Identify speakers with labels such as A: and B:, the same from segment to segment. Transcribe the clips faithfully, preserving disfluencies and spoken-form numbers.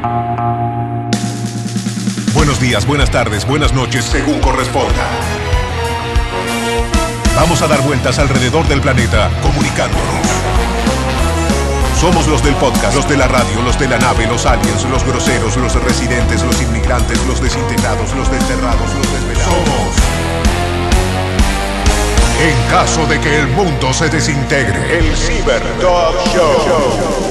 A: Buenos días, buenas tardes, buenas noches, según corresponda. Vamos a dar vueltas alrededor del planeta, comunicándonos. Somos los del podcast, los de la radio, los de la nave, los aliens, los groseros, los residentes, los inmigrantes, los desintegrados, los desterrados, los desvelados. Somos. En caso de que el mundo se desintegre, el Ciberdog Show.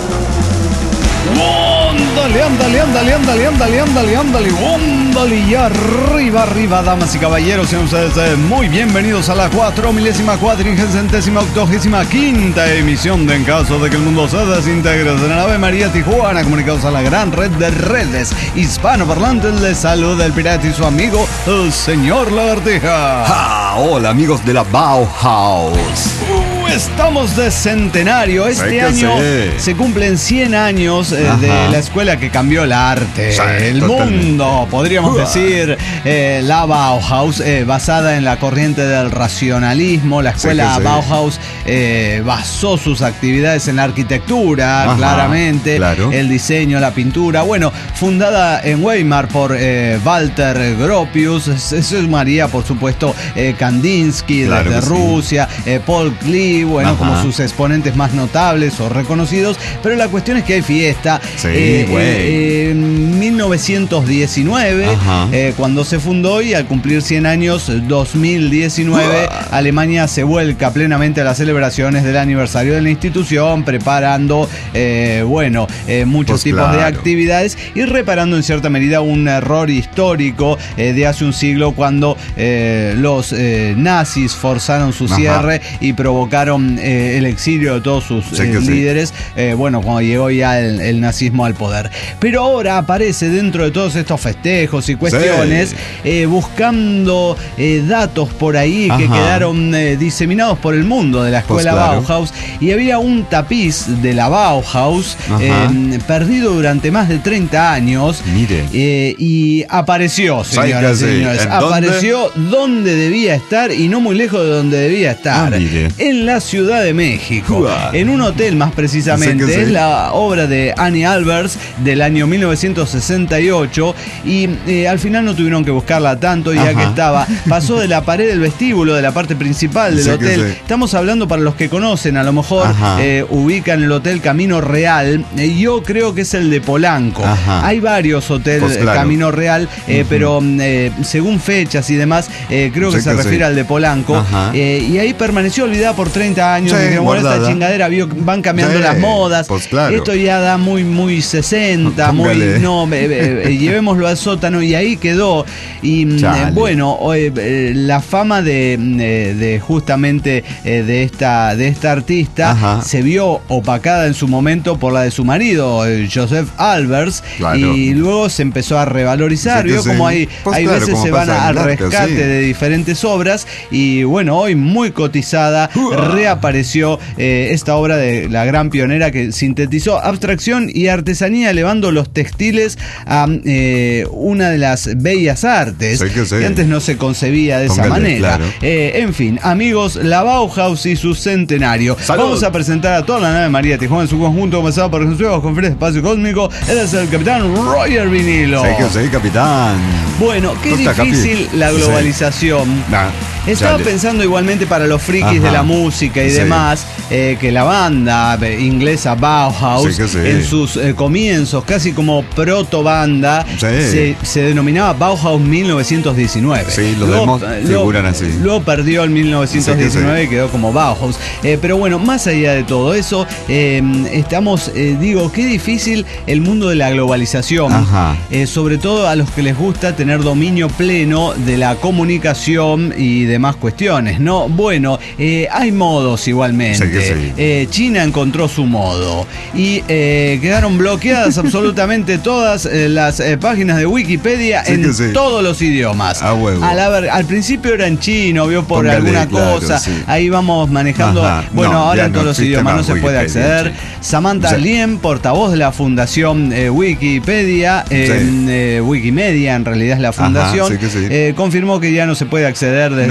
B: Ándale, ándale, ándale, ándale, ándale, ándale, ándale, ándale, y arriba, arriba, damas y caballeros, sean ustedes eh, muy bienvenidos a la cuatro milésima, cuatrigésima, octogésima quinta emisión de En Caso de que el Mundo se Desintegre de la nave María Tijuana, comunicados a la gran red de redes hispanoparlantes. Les saluda el pirata y su amigo, el señor Lagartija.
C: Ah, hola amigos de la Bauhaus.
B: Uh, estamos de centenario. Este
C: Sí,
B: año
C: sí.
B: se cumplen cien años eh, de la escuela que cambió el arte,
C: Sí,
B: el
C: totalmente.
B: mundo, podríamos
C: Uah.
B: decir, eh, la Bauhaus, eh, basada en la corriente del racionalismo. La escuela
C: Sí, sí.
B: Bauhaus eh, basó sus actividades en la arquitectura,
C: Ajá,
B: claramente,
C: claro.
B: el diseño, la pintura. Bueno, fundada en Weimar por eh, Walter Gropius, se sumaría, por supuesto, eh, Kandinsky
C: Claro
B: desde
C: que sí.
B: Rusia, eh, Paul Klee, bueno,
C: Ajá.
B: como sus exponentes más notables o reconocidos. Pero la cuestión es que hay fiesta.
C: Sí,
B: Eh,
C: güey.
B: eh, en mil novecientos diecinueve,
C: Ajá.
B: eh, cuando se fundó, y al cumplir cien años, dos mil diecinueve,
C: Uah.
B: Alemania se vuelca plenamente a las celebraciones del aniversario de la institución, preparando, eh, bueno, eh, muchos
C: Pues
B: tipos de
C: claro.
B: actividades y reparando en cierta medida un error histórico eh, de hace un siglo, cuando eh, los eh, nazis forzaron su
C: Ajá.
B: cierre y provocaron eh, el exilio de todos sus
C: Sí
B: eh,
C: que sí.
B: líderes, eh, bueno, cuando llegó ya el, el nazismo al poder. Pero ahora aparece dentro de todos estos festejos y cuestiones,
C: Sí.
B: eh, buscando eh, datos por ahí que
C: Ajá.
B: quedaron eh, diseminados por el mundo de la
C: Pues
B: escuela
C: claro.
B: Bauhaus, y había un tapiz de la Bauhaus
C: Ajá.
B: eh, perdido durante más de treinta años.
C: Mire.
B: Eh, y apareció, señoras y
C: sí.
B: señores,
C: ¿En dónde?
B: apareció donde debía estar, y no muy lejos de donde debía estar,
C: Ah, mire.
B: en la Ciudad de México,
C: Uah.
B: en un hotel más precisamente.
C: Sí que sí.
B: Es la obra de Annie Albers del año mil novecientos sesenta y ocho, y eh, al final no tuvieron que buscarla tanto, ya
C: Ajá.
B: que estaba, pasó de la pared del vestíbulo, de la parte principal del
C: Sí que
B: hotel.
C: sí.
B: Estamos hablando, para los que conocen, a lo mejor
C: Ajá.
B: eh, ubican el Hotel Camino Real. Eh, yo creo que es el de Polanco.
C: Ajá.
B: Hay varios hoteles
C: Pues claro.
B: Camino Real, eh,
C: Ujú.
B: pero eh, según fechas y demás, eh, creo que
C: Sí
B: se
C: que
B: refiere
C: sí.
B: al de Polanco.
C: Ajá.
B: Eh, y ahí permaneció olvidada por treinta años.
C: Sí,
B: Y dijeron, bueno, esta
C: guardada.
B: chingadera vio- van cambiando
C: Sí,
B: las modas.
C: pues claro.
B: Esto ya da muy, muy sesenta, muy.
C: Póngale.
B: No, eh, eh, eh, llevémoslo al sótano, y ahí quedó. Y mm,
C: Chale.
B: eh, bueno, eh, eh, la fama de, eh, de justamente eh, de esta de esta artista
C: Ajá.
B: se vio opacada en su momento por la de su marido, eh, Joseph Albers,
C: Claro.
B: y luego se empezó a revalorizar.
C: Sí que
B: Vio
C: sí.
B: como hay,
C: Pues
B: hay
C: claro,
B: veces
C: como
B: se van
C: pasa
B: al
C: en el arte,
B: rescate
C: sí.
B: de diferentes obras, y bueno, hoy muy cotizada
C: Uah.
B: reapareció eh, esta obra de la gran pionera, que sintetizó abstracción y artesanía, elevando los textiles a eh, una de las bellas artes
C: Sí que sí.
B: antes no se concebía de esa
C: Póngale,
B: manera.
C: claro.
B: Eh, en fin, amigos, la Bauhaus y su centenario.
C: ¡Salud!
B: Vamos a presentar a toda la nave María Tijuana en su conjunto, comenzado por Jesús Conferencia Espacio Cósmico. Él es el capitán Roger Vinilo.
C: Sí que sí, capitán.
B: Bueno, qué
C: ¿Cómo está,
B: difícil
C: capi?
B: la
C: Sí.
B: globalización.
C: Nah,
B: Estaba
C: chale.
B: pensando igualmente, para los frikis
C: Ajá.
B: de la música y
C: Sí.
B: demás, eh, que la banda eh, inglesa Bauhaus,
C: Sí que sí.
B: en sus eh, comienzos, casi como proto banda,
C: Sí.
B: se, se denominaba Bauhaus mil novecientos diecinueve.
C: Sí, los
B: Luego,
C: demos
B: eh,
C: figuran
B: luego-
C: así.
B: Luego perdió el mil novecientos diecinueve
C: Sí que sí.
B: y quedó como Bauhaus. Eh, pero bueno, más allá de todo eso, eh, estamos, eh, digo, qué difícil el mundo de la globalización.
C: Ajá.
B: Eh, sobre todo a los que les gusta tener dominio pleno de la comunicación y demás cuestiones, ¿no? Bueno, eh, hay modos igualmente.
C: Sí que sí.
B: Eh, China encontró su modo, y eh, quedaron bloqueadas absolutamente todas eh, las eh, páginas de Wikipedia
C: Sí
B: en
C: que sí.
B: todos los idiomas.
C: A huevo.
B: A la ver- al principio era en chino, vio, por
C: Póngale,
B: alguna
C: claro,
B: cosa.
C: sí.
B: Ahí vamos manejando.
C: Ajá.
B: Bueno,
C: No,
B: ahora
C: ya
B: en
C: no
B: todos los
C: existe
B: idiomas no
C: más
B: se puede
C: Wikipedia,
B: acceder.
C: sí.
B: Samantha
C: Sí.
B: Liem, portavoz de la fundación eh, Wikipedia, eh,
C: Sí.
B: eh, Wikimedia en realidad es la fundación,
C: sí que sí.
B: eh, confirmó que ya no se puede acceder desde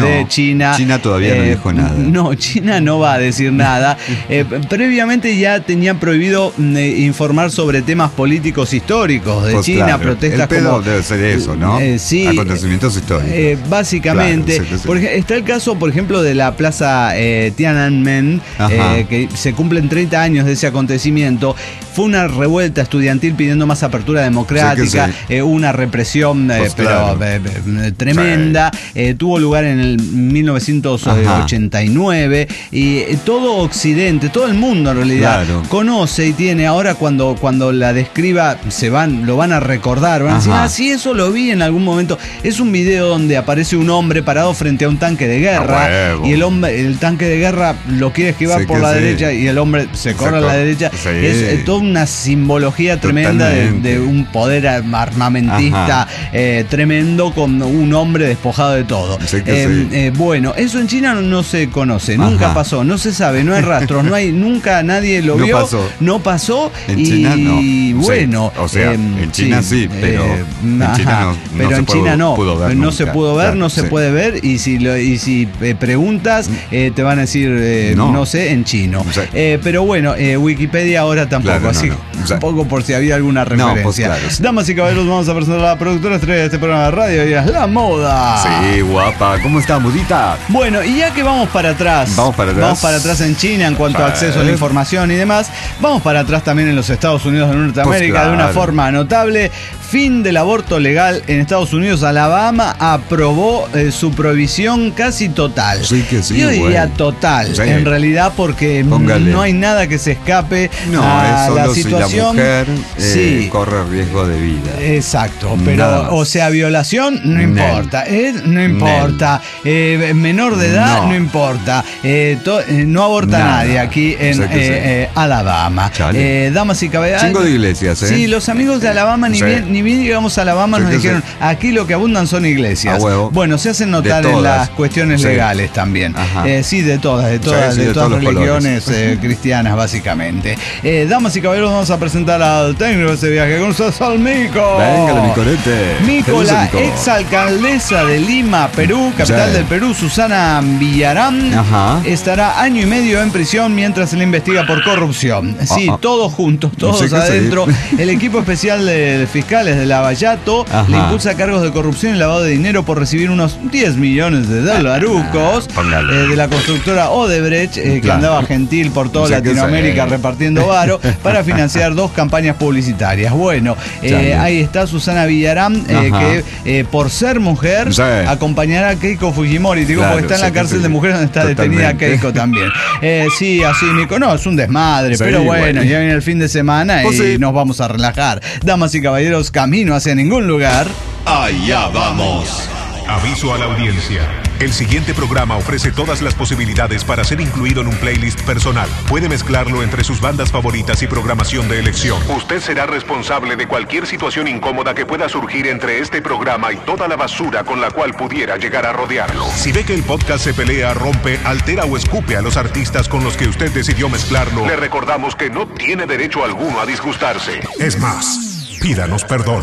B: de China.
C: China todavía eh, no dijo nada.
B: No, China no va a decir nada. Eh, previamente ya tenían prohibido eh, informar sobre temas políticos históricos de pues China, claro, protestas
C: el pedo
B: como...
C: debe ser eso, ¿no?
B: Eh, sí.
C: Acontecimientos históricos.
B: Eh, básicamente. Claro, sí, sí. Por, está el caso, por ejemplo, de la plaza eh, Tiananmen, eh, que se cumplen treinta años de ese acontecimiento. Fue una revuelta estudiantil pidiendo más apertura democrática, sí sí. Eh, una represión eh, pues pero claro. eh, eh, tremenda. Sí. Eh, tuvo lugar en el mil novecientos ochenta y nueve. Ajá. Y eh, todo Occidente, todo el mundo en realidad, claro. conoce y tiene. Ahora cuando, cuando la describa, se van, lo van a recordar. Van a decir, ah, sí, eso lo vi en algún momento. Es un video donde aparece un hombre parado frente a un tanque de guerra. Y el hombre, el tanque de guerra lo quiere esquivar sí por la sí. derecha y el hombre se corre se a la derecha. Sí. Es eh, toda una simbología tremenda de, de un poder armamentista eh, tremendo con un hombre despojado de todo. Sí eh, sí. eh, bueno, eso en China no, no se conoce, Ajá. nunca pasó, no se sabe, no hay rastros, no hay, nunca nadie lo
C: no
B: vio,
C: pasó.
B: no pasó.
C: En
B: y
C: China no.
B: bueno,
C: sí. o sea, eh, en China sí, sí pero eh, en ajá, China no, no
B: pero
C: se
B: en
C: pudo,
B: China no,
C: pudo ver
B: no
C: nunca.
B: se pudo ver, claro, no se sí. puede ver y si lo, y si eh, preguntas eh, te van a decir eh, no. no sé en chino. O sea, eh, pero bueno, eh, Wikipedia ahora tampoco, claro, no, así no. O sea, un poco por si había alguna referencia. No, pues claro, sí. Damas y caballeros, vamos a presentar a la productora estrella de este programa de radio, ella es La Moda.
C: Sí, guapa. ¿Cómo está, Mudita?
B: Bueno, y ya que vamos para atrás,
C: vamos para atrás,
B: vamos para atrás en China en cuanto a acceso a la información y demás, vamos para atrás también en los Estados Unidos de Norteamérica, pues claro. de una forma notable. Fin del aborto legal en Estados Unidos. Alabama aprobó eh, su prohibición casi total.
C: Sí que sí,
B: Yo diría
C: bueno.
B: total,
C: sí.
B: en realidad, porque Póngale. no hay nada que se escape
C: no,
B: a
C: es solo
B: la situación.
C: Si la mujer eh,
B: sí.
C: corre riesgo de vida.
B: Exacto, pero o sea, violación no importa, eh, no importa, eh, menor de edad no, no importa, eh, to, eh, no aborta nada. nadie aquí en eh, eh, Alabama. Eh, damas y caballeros.
C: Chingo de iglesias, ¿eh?
B: Sí, los amigos de Alabama ni sí. bien ni bien llegamos a Alabama, sí, nos dijeron, sí. aquí lo que abundan son iglesias. Bueno, se hacen notar en las cuestiones sí. legales también. Eh, sí, de todas, de todas, sí, sí, de, de todas las religiones eh, cristianas, básicamente. Eh, damas y caballeros, vamos a presentar al técnico de ese viaje con nosotros, al Mico.
C: Venga, mi corete.
B: Mico, la Mico. Exalcaldesa de Lima, Perú, capital sí. del Perú, Susana Villarán, Ajá. estará año y medio en prisión mientras se le investiga por corrupción. Sí, uh -huh. todos juntos, todos no sé adentro. El equipo especial de fiscales de la Lavallato Ajá. le impulsa cargos de corrupción y lavado de dinero por recibir unos diez millones de dolarucos ah, eh, de la constructora Odebrecht, eh, que claro. andaba gentil por toda o sea Latinoamérica repartiendo varo para financiar dos campañas publicitarias. Bueno, eh, ahí está Susana Villarán, eh, que eh, por ser mujer sí. acompañará a Keiko Fujimori, digo, claro, porque está en la cárcel sí. de mujeres donde está Totalmente. detenida Keiko también. Eh, sí, así, Nico, no, es un desmadre, sí, pero bueno, bueno, ya viene el fin de semana pues y sí. nos vamos a relajar. Damas y caballeros, camino hacia ningún lugar.
A: Allá vamos. Aviso a la audiencia. El siguiente programa ofrece todas las posibilidades para ser incluido en un playlist personal. Puede mezclarlo entre sus bandas favoritas y programación de elección. Usted será responsable de cualquier situación incómoda que pueda surgir entre este programa y toda la basura con la cual pudiera llegar a rodearlo. Si ve que el podcast se pelea, rompe, altera o escupe a los artistas con los que usted decidió mezclarlo, le recordamos que no tiene derecho alguno a disgustarse. Es más, pídanos perdón.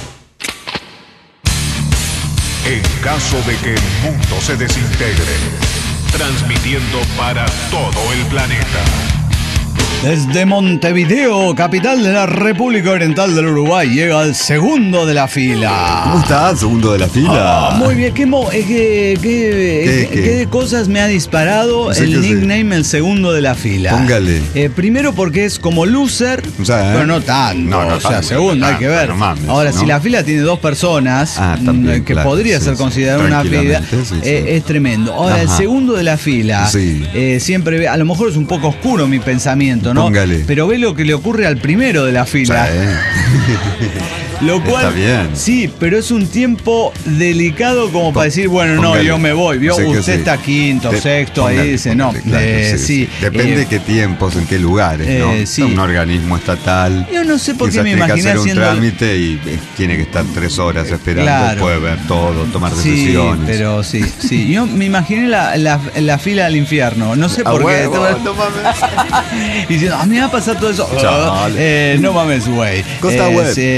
A: En caso de que el mundo se desintegre, transmitiendo para todo el planeta.
B: Desde Montevideo, capital de la República Oriental del Uruguay, llega el segundo de la fila.
C: ¿Cómo estás, segundo de la fila?
B: Ah, muy bien, ¿qué, mo eh, qué, qué, qué, qué cosas me ha disparado sí, el nickname sí. el segundo de la fila?
C: Póngale.
B: Eh, primero porque es como loser, o sea, ¿eh? pero no tanto. No, no o sea, tanto, segundo, hay que ver. No mames, Ahora, ¿no? si la fila tiene dos personas, ah, también, que claro, podría sí, ser sí, considerada una fila, sí, sí. Eh, es tremendo. Ahora, Ajá. el segundo de la fila, sí. eh, siempre, a lo mejor es un poco oscuro mi pensamiento, ¿no?
C: Póngale.
B: Pero ve lo que le ocurre al primero de la fila. Sí. Lo cual,
C: está bien.
B: Sí, pero es un tiempo delicado como para decir, bueno, no, póngale. yo me voy. ¿Vio? Usted sí. está quinto, de, sexto, póngale, ahí dice, póngale, no. Claro, eh, sí, sí.
C: Depende eh, de qué tiempos, en qué lugares, ¿no? Eh, sí. Un organismo estatal.
B: Yo no sé por qué me imaginé
C: haciendo...
B: hacer
C: un trámite y tiene que estar tres horas esperando, claro. puede ver todo, tomar decisiones.
B: Sí, pero sí, sí. Yo me imaginé la, la, la fila del infierno. No sé por qué.
C: Huevo, no mames.
B: Y diciendo, a mí me va a pasar todo eso. Uh, eh, no mames, güey.
C: Costa
B: eh,
C: web.
B: Eh, bueno,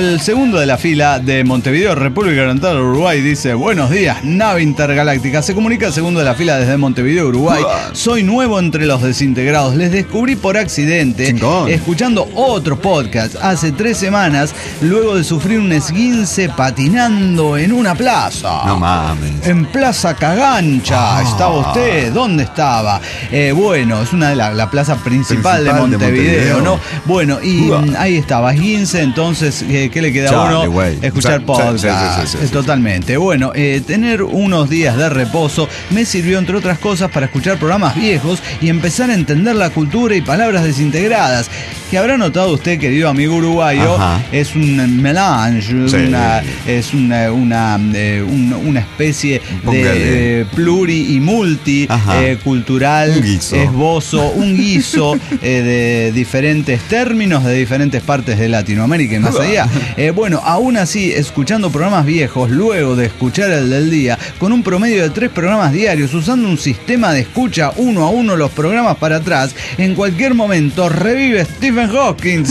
B: el segundo de la fila de Montevideo, República Oriental, Uruguay, dice: buenos días, nave intergaláctica. Se comunica el segundo de la fila desde Montevideo, Uruguay. Soy nuevo entre los desintegrados. Les descubrí por accidente Chingón. escuchando otro podcast hace tres semanas, luego de sufrir un esguince patinando en una plaza.
C: No mames.
B: En Plaza Cagancha. Oh. ¿Estaba usted? ¿Dónde estaba? Eh, bueno, es una de la, la plaza principal, principal de, Montevideo, de Montevideo, ¿no? Bueno, y uh. ahí estaba, esguince, entonces, eh, ¿qué le queda a uno? Wey. Escuchar sí, podcast. Sí, sí, sí, sí, sí, Totalmente. Sí. Bueno, eh, tener unos días de reposo me sirvió, entre otras cosas, para escuchar programas viejos y empezar a entender la cultura y palabras desintegradas. Que habrá notado usted, querido amigo uruguayo, Ajá. es un melange, sí. una, es una, una, eh, una, una especie de eh, pluri y multi eh, cultural, un esbozo, un guiso eh, de diferentes términos de diferentes partes de Latinoamérica y más allá. Eh, bueno, aún así, escuchando programas viejos, luego de escuchar el del día, con un promedio de tres programas diarios, usando un sistema de escucha uno a uno los programas para atrás, en cualquier momento revive Stephen Hawking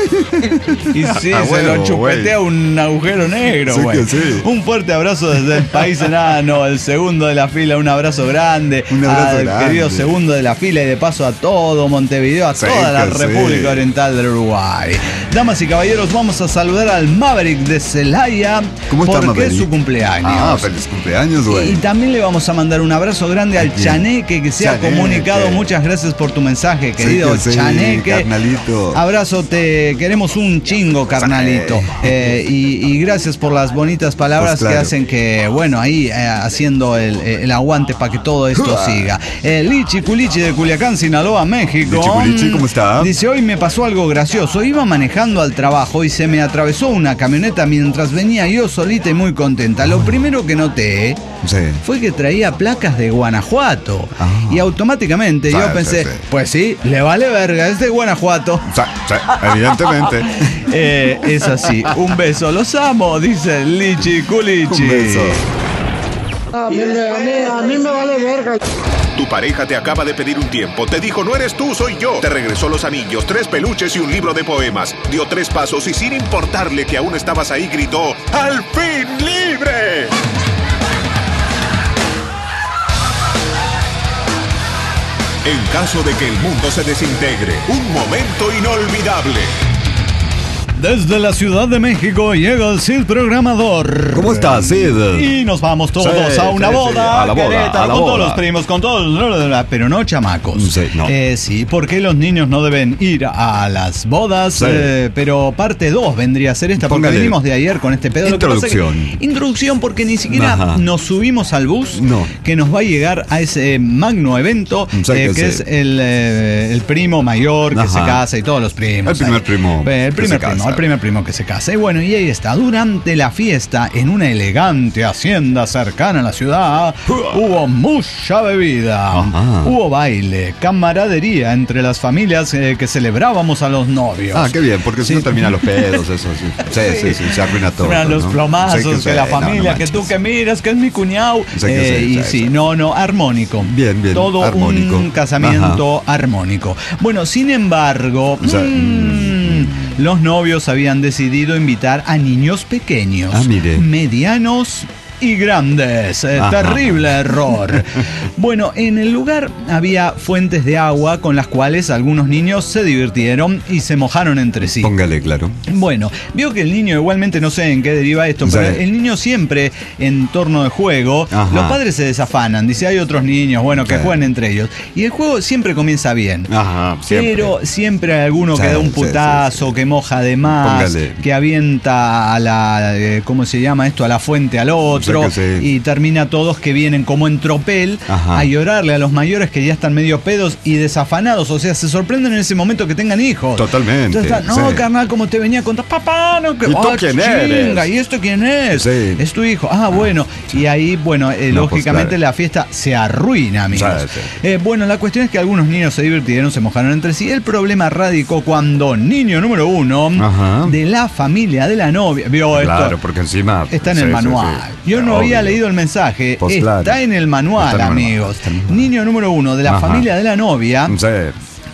B: y sí, ah, se bueno, lo chupetea wey. un agujero negro. Sí que sí. Un fuerte abrazo desde el país enano, el segundo de la fila, un abrazo grande un abrazo al grande. querido segundo de la fila y de paso a todo Montevideo, a sí toda la República sí. Oriental del Uruguay. Damas y caballeros, vamos a saludar al Maverick de Celaya.
C: ¿Cómo está,
B: porque
C: Maverick?
B: es su cumpleaños.
C: Ah, feliz cumpleaños, güey.
B: Y, y también le vamos a mandar un abrazo grande al Chaneque, que se Chaneque. ha comunicado. Muchas gracias por tu mensaje, querido sí, sí, Chaneque.
C: Carnalito.
B: Abrazo, te queremos un chingo, carnalito. Eh, y, y gracias por las bonitas palabras pues claro. que hacen que, bueno, ahí eh, haciendo el, el aguante para que todo esto siga. Eh, Lichi Culichi de Culiacán, Sinaloa, México.
C: Lichi Culichi, ¿cómo está?
B: Dice: hoy me pasó algo gracioso. Iba manejando al trabajo y se me atravesó una camioneta mientras venía yo solita y muy contenta. Lo primero que noté sí. fue que traía placas de Guanajuato. Ah. Y automáticamente sí, yo pensé, sí, sí. pues sí, le vale verga, es de Guanajuato.
C: Sí, sí, evidentemente.
B: eh, es así. Un beso, los amo, dice Lichi Culichi.
C: Un beso.
D: A mí, me, a, mí, a mí me vale verga.
A: Tu pareja te acaba de pedir un tiempo, te dijo: no eres tú, soy yo. Te regresó los anillos, tres peluches y un libro de poemas. Dio tres pasos y sin importarle que aún estabas ahí, gritó: ¡al fin libre! En caso de que el mundo se desintegre, un momento inolvidable.
B: Desde la Ciudad de México llega el Cid Programador.
C: ¿Cómo estás, Cid?
B: Y nos vamos todos
C: sí,
B: a una
C: sí,
B: boda,
C: sí. a la boda,
B: Querétaro,
C: a la
B: con
C: boda.
B: todos los primos, con todos, pero no chamacos.
C: Sí, no.
B: Eh, sí, porque los niños no deben ir a las bodas, sí. eh, pero parte dos vendría a ser esta, porque Póngale. venimos de ayer con este pedo.
C: Introducción.
B: Lo que pasa es que, introducción, porque ni siquiera Ajá. nos subimos al bus
C: no.
B: que nos va a llegar a ese magno evento, sí, eh, que, que es el, eh, el primo mayor que Ajá. se casa y todos los primos.
C: El primer ahí. primo.
B: Eh, el primer primo, casa. el primer primo que se casa. Y bueno, y ahí está. Durante la fiesta, en una elegante hacienda cercana a la ciudad, hubo mucha bebida, Ajá. hubo baile, camaradería entre las familias eh, que celebrábamos a los novios.
C: Ah, qué bien, porque sí. si no terminan los pedos, eso sí. Sí, sí, sí, se arruina todo.
B: Los ¿no? plomazos, sí, que, que la sí, familia, no, no que tú que miras, que es mi cuñado. Sí, eh, sí, y sí, sí, no, no, armónico.
C: Bien, bien.
B: Todo
C: armónico.
B: un casamiento Ajá. armónico. Bueno, sin embargo, o sea, mmm, los novios habían decidido invitar a niños pequeños,
C: ah, mire.
B: medianos y grandes. Eh, terrible error. Bueno, en el lugar había fuentes de agua con las cuales algunos niños se divirtieron y se mojaron entre sí.
C: Póngale, claro.
B: Bueno, vio que el niño, igualmente no sé en qué deriva esto, pero sí. el niño siempre en torno de juego, Ajá. los padres se desafanan, dice: hay otros niños, bueno, que sí. jueguen entre ellos. Y el juego siempre comienza bien.
C: Ajá, siempre.
B: Pero siempre hay alguno sí, que da un putazo, sí, sí, sí. que moja de más, Póngale. que avienta a la, eh, ¿cómo se llama esto? A la fuente al otro. Sí. Y termina todos que vienen como en tropel Ajá. a llorarle a los mayores que ya están medio pedos y desafanados. O sea, se sorprenden en ese momento que tengan hijos.
C: Totalmente.
B: Entonces, no, sí. carnal, como te venía a contar, papá, no, que.
C: ¿Y tú oh, quién chinga, eres?
B: ¿Y esto quién es?
C: Sí.
B: Es tu hijo. Ah, bueno. Y ahí, bueno, eh, no, lógicamente pues, claro. la fiesta se arruina, amigos. Sí, sí. Eh, bueno, la cuestión es que algunos niños se divirtieron, se mojaron entre sí. El problema radicó cuando niño número uno Ajá. de la familia de la novia. Vio
C: claro,
B: esto.
C: Claro, porque encima.
B: Está en sí, el manual. Sí, sí. Yo no Obvio. había leído el mensaje. Pues está claro. en el manual, en el amigos. Manual. Niño número uno de la Ajá. familia de la novia.
C: Sí.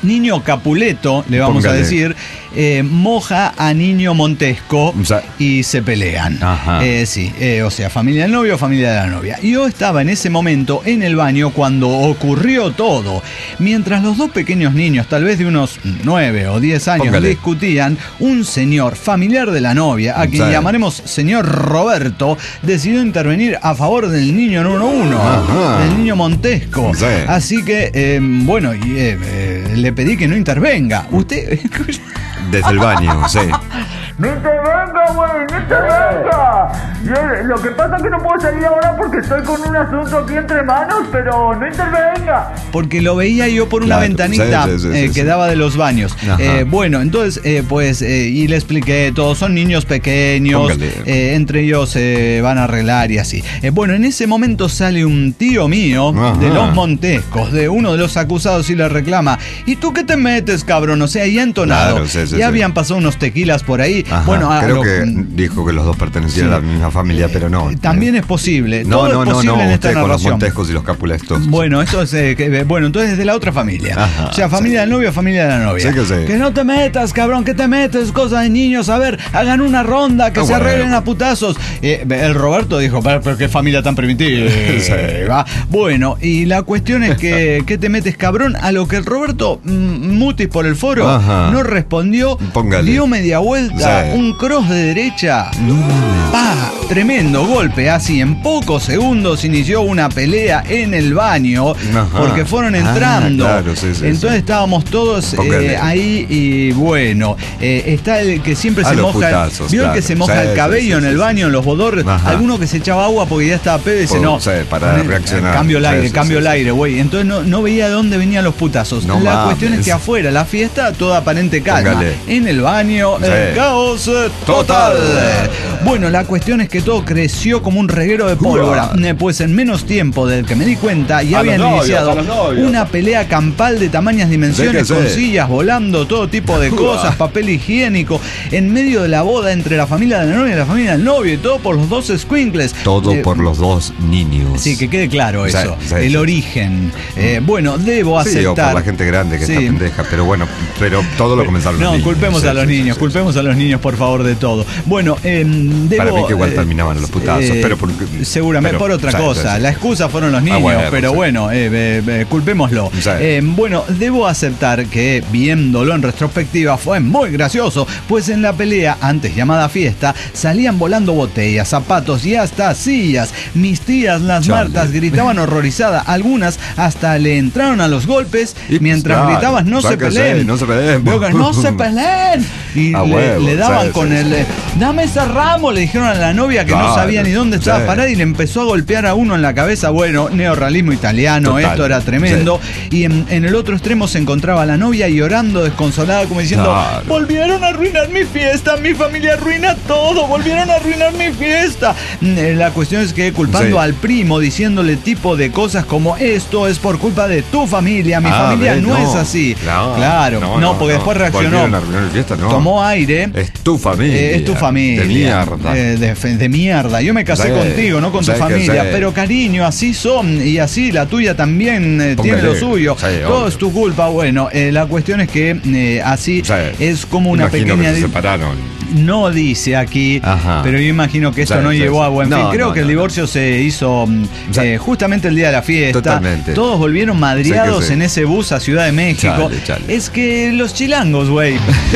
B: niño Capuleto, le vamos Póngale. a decir, eh, moja a niño Montesco o sea, y se pelean. Eh, sí, eh, o sea, familia del novio, familia de la novia. Yo estaba en ese momento en el baño cuando ocurrió todo. Mientras los dos pequeños niños, tal vez de unos nueve o diez años, Póngale. discutían, un señor familiar de la novia, a quien sí. llamaremos señor Roberto, decidió intervenir a favor del niño número uno, Ajá. del niño Montesco. Sí. Así que, eh, bueno, y, eh, eh, le pedí que no intervenga. Usted...
C: Desde el baño, sí.
E: ¡No intervenga, güey! ¡No intervenga! Yo, lo que pasa es que no puedo salir ahora porque estoy con un asunto aquí entre manos, pero no intervenga.
B: Porque lo veía yo por una claro, ventanita sí, sí, sí, eh, sí, que sí. daba de los baños. Eh, bueno, entonces, eh, pues, eh, y le expliqué, todos son niños pequeños, eh, entre ellos se eh, van a arreglar y así. Eh, bueno, en ese momento sale un tío mío Ajá. de los Montescos, de uno de los acusados, y le reclama: ¿y tú qué te metes, cabrón? O sea, ya entonado. Claro, sí, sí, ya sí. habían pasado unos tequilas por ahí.
C: Ajá, bueno, creo lo, que dijo que los dos pertenecían sí. a la misma familia, pero no.
B: También eh. es posible.
C: No,
B: Todo
C: no,
B: es posible
C: no, no.
B: en esta
C: Usted
B: narración.
C: Con los Montescos y los Capuletos.
B: Bueno, esto es eh, que, bueno, entonces es de la otra familia. Ajá, o sea, familia sí. del novio, familia de la novia.
C: Sí que, sí.
B: que no te metas, cabrón, que te metes, cosas de niños. A ver, hagan una ronda, que no, se bueno. arreglen a putazos. Eh, el Roberto dijo: pero, pero qué familia tan primitiva. sí. ¿va? Bueno, y la cuestión es que, ¿qué te metes, cabrón? A lo que el Roberto, mm, mutis por el foro, Ajá. no respondió.
C: Póngale.
B: Dio media vuelta, sí. un cross de derecha. No. ¡Pah! Tremendo golpe. Así, en pocos segundos inició una pelea en el baño. Ajá. Porque fueron entrando.
C: Ah, claro, sí, sí,
B: Entonces
C: sí.
B: estábamos todos eh, ahí y bueno, eh, está el que siempre a se moja.
C: Putazos,
B: ¿Vio
C: claro.
B: el que se moja
C: sí,
B: el cabello
C: sí, sí,
B: en el
C: sí,
B: baño,
C: sí.
B: en los bodorres? Ajá. Alguno que se echaba agua porque ya estaba pedo y dice: no,
C: sí, para
B: eh,
C: reaccionar.
B: Cambio el aire,
C: sí, sí,
B: cambio
C: sí,
B: el aire, güey. Entonces no, no veía de dónde venían los putazos.
C: No
B: la
C: mames.
B: cuestión es que afuera, la fiesta, toda aparente calma. Póngale. En el baño, sí. el caos eh, total. total. Bueno, la cuestión es que todo creció como un reguero de pólvora. Uh, pues en menos tiempo del que me di cuenta, ya habían novios, iniciado una pelea campal de tamañas dimensiones, sí con sí. sillas volando, todo tipo de cosas, papel higiénico, en medio de la boda entre la familia de la novia y la familia del novio, y todo por los dos squinkles.
C: Todo eh, por los dos niños.
B: Sí, que quede claro eso. Sí, sí, el
C: sí.
B: origen. Eh, bueno, debo aceptar.
C: Sí, o por la gente grande que sí. está pendeja, pero bueno, pero todo lo comenzaron
B: no,
C: los niños.
B: No, culpemos
C: sí,
B: a los
C: sí,
B: niños,
C: sí,
B: culpemos
C: sí.
B: a los niños, por favor, de todo. Bueno, eh, debo,
C: para mí que igual
B: eh,
C: terminaban los putazos, eh, pero porque,
B: seguramente pero, por otra
C: ¿sabes?
B: cosa. La excusa fueron los niños, ah, bueno, pero sí. bueno, eh, eh, eh, culpémoslo. Eh, bueno, debo aceptar que viéndolo en retrospectiva fue muy gracioso, pues en la pelea, antes llamada fiesta, salían volando botellas, zapatos y hasta sillas. Mis tías, las Chale. Martas, gritaban horrorizadas, algunas hasta le entraron a los golpes y, mientras claro, gritaban: no se peleen,
C: no se peleen,
B: no se peleen. Y
C: ah,
B: le,
C: huevo,
B: le daban
C: sí,
B: con
C: sí,
B: el
C: sí.
B: dame ese ramo, le dijeron a la novia que claro, no sabía ni dónde estaba sí. parada, y le empezó a golpear a uno en la cabeza. Bueno, neorrealismo italiano, Total, esto era tremendo. Sí. Y en, en el otro extremo se encontraba la novia llorando desconsolada, como diciendo: claro. volvieron a arruinar mi fiesta, mi familia arruina todo, volvieron a arruinar mi fiesta. La cuestión es que culpando sí. al primo, diciéndole tipo de cosas como: esto es por culpa de tu familia, mi ah, familia no, no es así. No, claro, no, no porque no, después reaccionó.
C: Fiesta, no.
B: Tomó aire.
C: Es tu familia.
B: Eh, es tu familia.
C: De mierda.
B: Eh, de, de mierda. Yo me casé sí. contigo, no con tu familia. Pero cariño, así son. Y así la tuya también eh, tiene lo suyo. Sí, todo obvio. Es tu culpa. Bueno, eh, la cuestión es que eh, así sí. es como una
C: imagino
B: pequeña.
C: Que se separaron.
B: No dice aquí, Ajá. pero yo imagino que esto sí, no sí, llevó sí. a buen fin. No, Creo no, que el divorcio no. se hizo eh, justamente el día de la fiesta.
C: Totalmente.
B: Todos volvieron madreados sí sí. en ese bus a Ciudad de México.
C: Chale, chale.
B: Es que los chilangos, güey.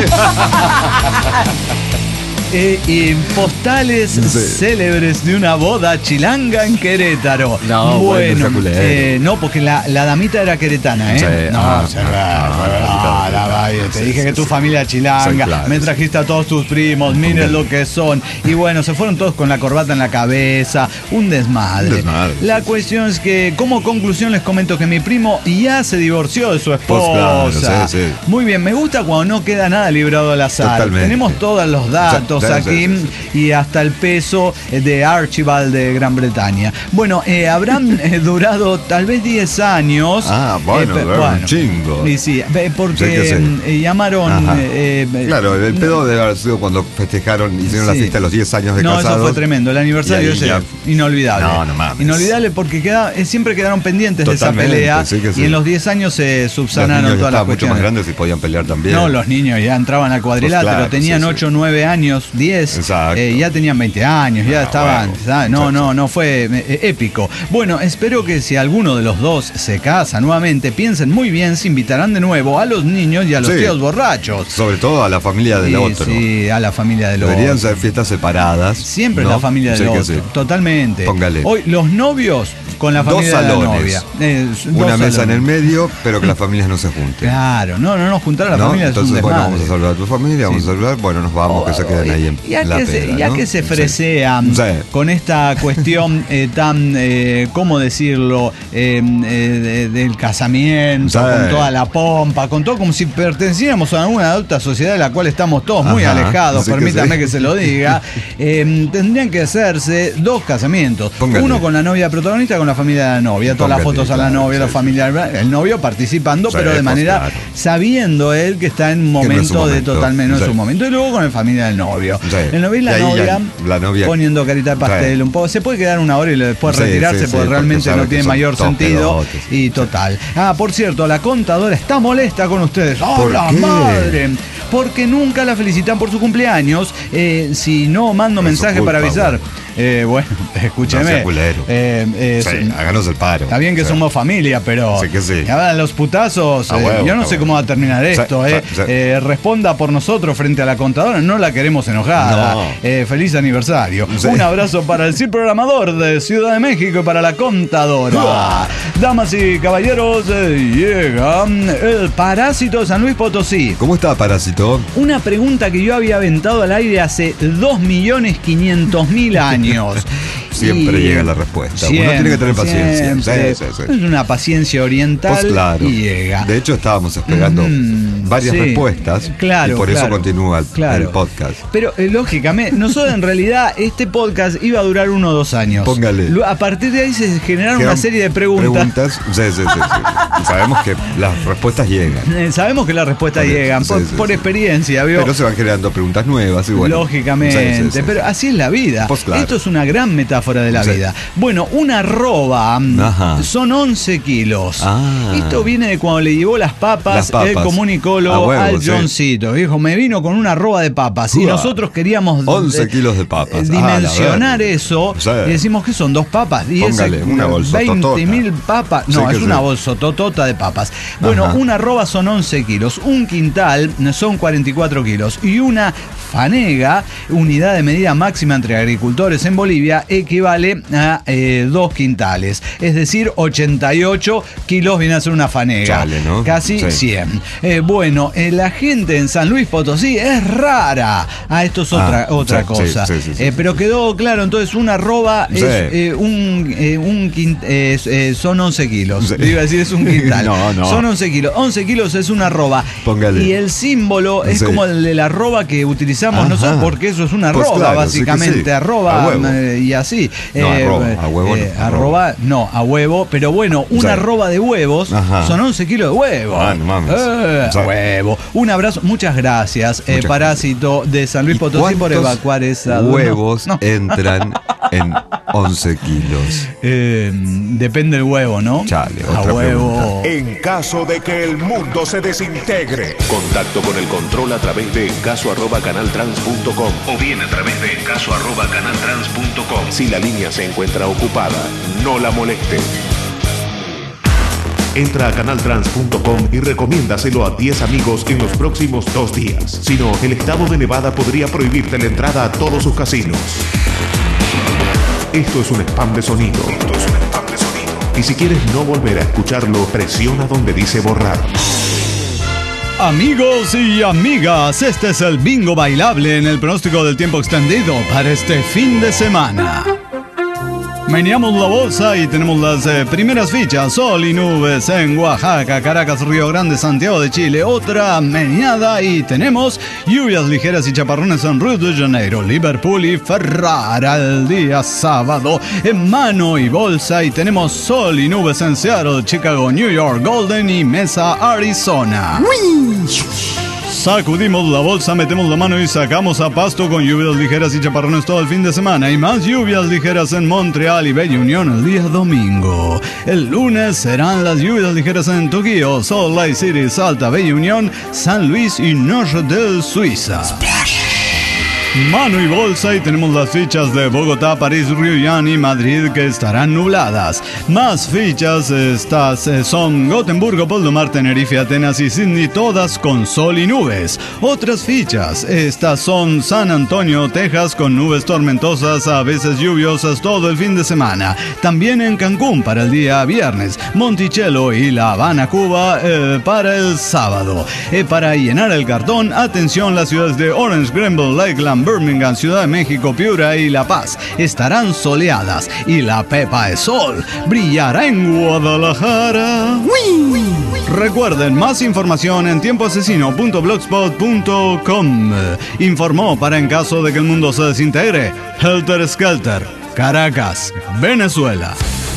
B: Eh, y postales sí. célebres de una boda chilanga en Querétaro.
C: No,
B: bueno, bueno eh, no, porque la, la damita era queretana, ¿eh? Sí. No, ah, se no, no, no, no, te sí, dije sí, que tu sí. familia chilanga, sí, claro, me trajiste a todos tus primos, miren lo que son. Y bueno, se fueron todos con la corbata en la cabeza, un desmadre. Un desmadre la sí, cuestión sí. es que, como conclusión, les comento que mi primo ya se divorció de su esposa. Pues claro, sí, sí. Muy bien, me gusta cuando no queda nada librado al azar. Totalmente. Tenemos todos los datos. Sí, aquí sí, sí, sí. y hasta el peso de Archibald de Gran Bretaña. Bueno, eh, habrán eh, durado tal vez diez años.
C: Ah, bueno,
B: eh,
C: bueno, un chingo.
B: Y sí, porque sí, sí. eh, llamaron... Eh,
C: claro, el pedo debe haber sido cuando festejaron, hicieron sí. la fiesta de los diez años de
B: no,
C: casados.
B: No, eso fue tremendo, el aniversario ese ya... inolvidable.
C: No, no mames.
B: Inolvidable porque queda, eh, siempre quedaron pendientes Totalmente, de esa pelea sí sí. y en los diez años se subsanaron todas las cuestiones.
C: Mucho más grandes y podían pelear también.
B: No, los niños ya entraban al cuadrilátero, pues claro, tenían sí, ocho, nueve años, diez, eh, ya tenían veinte años, ya no, estaban... Bueno, no, no, no fue eh, épico. Bueno, espero que si alguno de los dos se casa nuevamente, piensen muy bien si invitarán de nuevo a los niños y a los sí. tíos borrachos.
C: Sobre todo a la familia del
B: sí,
C: otro.
B: Sí, a la familia del
C: Deberían
B: otro.
C: ser fiestas separadas.
B: Siempre
C: ¿no?
B: la familia del sí otro. Sí. Totalmente.
C: Póngale.
B: Hoy los novios con la familia
C: dos salones,
B: de la novia. Eh,
C: una mesa salones. en el medio, pero que las familias no se junten.
B: Claro, no, no nos juntaron a la
C: ¿no?
B: familia.
C: Entonces,
B: es un
C: bueno,
B: desmadre.
C: vamos a saludar a tu familia, vamos sí. a saludar, bueno, nos vamos, oh, que se queden ahí en
B: ya
C: la
B: que
C: pedra,
B: se, Ya
C: ¿no?
B: que se fresean sí. con esta cuestión eh, tan, eh, ¿cómo decirlo? Eh, eh, de, del casamiento, sí. con toda la pompa, con todo como si perteneciéramos a una adulta sociedad de la cual estamos todos muy Ajá, alejados, sí permítame que, sí. que se lo diga. Eh, tendrían que hacerse dos casamientos. Póngale. Uno con la novia protagonista, con la familia de la novia, todas Póngale, las fotos a la novia, sí. los familiares, el novio participando, sí, pero de manera claro. sabiendo él que está en un momento, no es momento. de totalmente sí. en su momento. Y luego con la familia del novio. Sí. El novio y la, y novia, la novia poniendo carita de pastel, sí. un poco. Se puede quedar una hora y después sí, retirarse sí, porque sí, realmente porque no tiene mayor sentido. Pelotes, y total. Ah, por cierto, la contadora está molesta con ustedes. ¡Oh, la qué? madre! Porque nunca la felicitan por su cumpleaños. Eh, si no, mando es mensaje culpa, para avisar. Bueno. Eh, bueno, escúcheme. No sea culero. Eh, eh,
C: sí, háganos el paro.
B: Está bien que sí. somos familia, pero.
C: Sí que sí.
B: Los putazos. Eh, huevo, yo no sé bueno. cómo va a terminar esto. Sí, eh. Sí. Eh, responda por nosotros frente a la contadora. No la queremos enojada. No. Eh, feliz aniversario. Sí. Un abrazo para el C I R programador de Ciudad de México y para la contadora. Damas y caballeros, eh, llega el Parásito de San Luis Potosí.
C: ¿Cómo está, Parásito?
B: Una pregunta que yo había aventado al aire hace dos millones quinientos mil años.
C: Siempre y llega la respuesta. Siempre, Uno tiene que tener paciencia. Sí, sí, sí.
B: Es una paciencia oriental pues claro. y llega.
C: De hecho, estábamos esperando mm, varias sí. respuestas.
B: Claro,
C: y por
B: claro,
C: eso continúa el,
B: claro.
C: el podcast.
B: Pero, eh, lógicamente, nosotros en realidad este podcast iba a durar uno o dos años.
C: Póngale.
B: A partir de ahí se generaron una serie de preguntas.
C: Preguntas, sí, sí, sí, sí. Sabemos que las respuestas llegan.
B: Eh, sabemos que las respuestas por llegan, sí, por, sí, por sí. experiencia, ¿vio?
C: Pero se van generando preguntas nuevas y bueno.
B: Lógicamente, sí, sí, sí, pero sí. así es la vida. Pues claro. Esto es una gran metáfora de la sí. vida. Bueno, una arroba Ajá. son once kilos. Ah. Esto viene de cuando le llevó las papas, las papas. el comunicólogo huevo, al Johncito. Sí. Dijo, me vino con una arroba de papas. Uah. Y nosotros queríamos
C: once de, kilos de papas.
B: dimensionar ah, eso. Sí. Y decimos que son dos papas. Y
C: Póngale,
B: ese,
C: una
B: veinte mil papas. No, sí, es una sí. bolsototota de papas. Bueno, Ajá. una arroba son once kilos. Un quintal son cuarenta y cuatro kilos. Y una fanega, unidad de medida máxima entre agricultores en Bolivia, equivale a eh, dos quintales. Es decir, ochenta y ocho kilos viene a ser una fanega. Chale, ¿no? Casi sí. cien. Eh, bueno, eh, la gente en San Luis Potosí es rara. Ah, esto es otra, ah, otra sí, cosa. Sí, sí, sí, eh, sí, pero sí. quedó claro, entonces una arroba sí. es eh, un, eh, un quint, eh, eh, son once kilos. Sí. Iba a decir es un quintal. no, no. Son once kilos. once kilos es una arroba. Póngale. Y el símbolo es sí. como el de la arroba que utilizamos nosotros, porque eso es una arroba, pues claro, básicamente. Sí sí. Arroba eh, y así.
C: No,
B: eh,
C: arroba, a huevo.
B: Eh, no, arroba, no, a huevo. Pero bueno, una sí. arroba de huevos Ajá. son once kilos de huevos.
C: Ah, no mames.
B: Eh, a huevo. Un abrazo. Muchas gracias, muchas eh, Parásito gracias. de San Luis Potosí, por evacuar esa.
C: Huevos no. entran en once kilos.
B: Eh, depende del huevo, ¿no?
C: Chale,
B: a
C: otra
B: huevo.
C: Pregunta.
A: En caso de que el mundo se desintegre, contacto con el control a través de encaso arroba canaltrans punto com o bien a través de encaso arroba canaltrans punto com. Si la línea se encuentra ocupada, no la moleste. Entra a canaltrans punto com y recomiéndaselo a diez amigos en los próximos dos días. Si no, el estado de Nevada podría prohibirte la entrada a todos sus casinos. Esto es un spam de sonido. Esto es un spam de sonido. Y si quieres no volver a escucharlo, presiona donde dice borrar.
B: Amigos y amigas, este es el bingo bailable en el pronóstico del tiempo extendido para este fin de semana. Meneamos la bolsa y tenemos las eh, primeras fichas. Sol y nubes en Oaxaca, Caracas, Río Grande, Santiago de Chile. Otra meneada y tenemos lluvias ligeras y chaparrones en Río de Janeiro, Liverpool y Ferrara el día sábado. En mano y bolsa y tenemos sol y nubes en Seattle, Chicago, New York, Golden y Mesa, Arizona. Sacudimos la bolsa, metemos la mano y sacamos a Pasto con lluvias ligeras y chaparrones todo el fin de semana y más lluvias ligeras en Montreal y Bella Unión el día domingo. El lunes serán las lluvias ligeras en Tokio, Salt Lake City, Salta, Bella Unión, San Luis y Neuchâtel, Suiza. Mano y bolsa y tenemos las fichas de Bogotá, París, Rioján y Madrid que estarán nubladas. Más fichas estas son Gotemburgo, Poldomar, Tenerife, Atenas y Sydney, todas con sol y nubes. Otras fichas, estas son San Antonio, Texas, con nubes tormentosas, a veces lluviosas todo el fin de semana. También en Cancún para el día viernes, Monticello y La Habana, Cuba eh, para el sábado. Eh, para llenar el cartón, atención, las ciudades de Orange, Greenville, Lakeland, Birmingham, Ciudad de México, Piura y La Paz estarán soleadas y la pepa de sol brillará en Guadalajara. ¡Uy! Recuerden, más información en tiempo asesino punto blogspot punto com. Informó para en caso de que el mundo se desintegre, Helter Skelter, Caracas, Venezuela.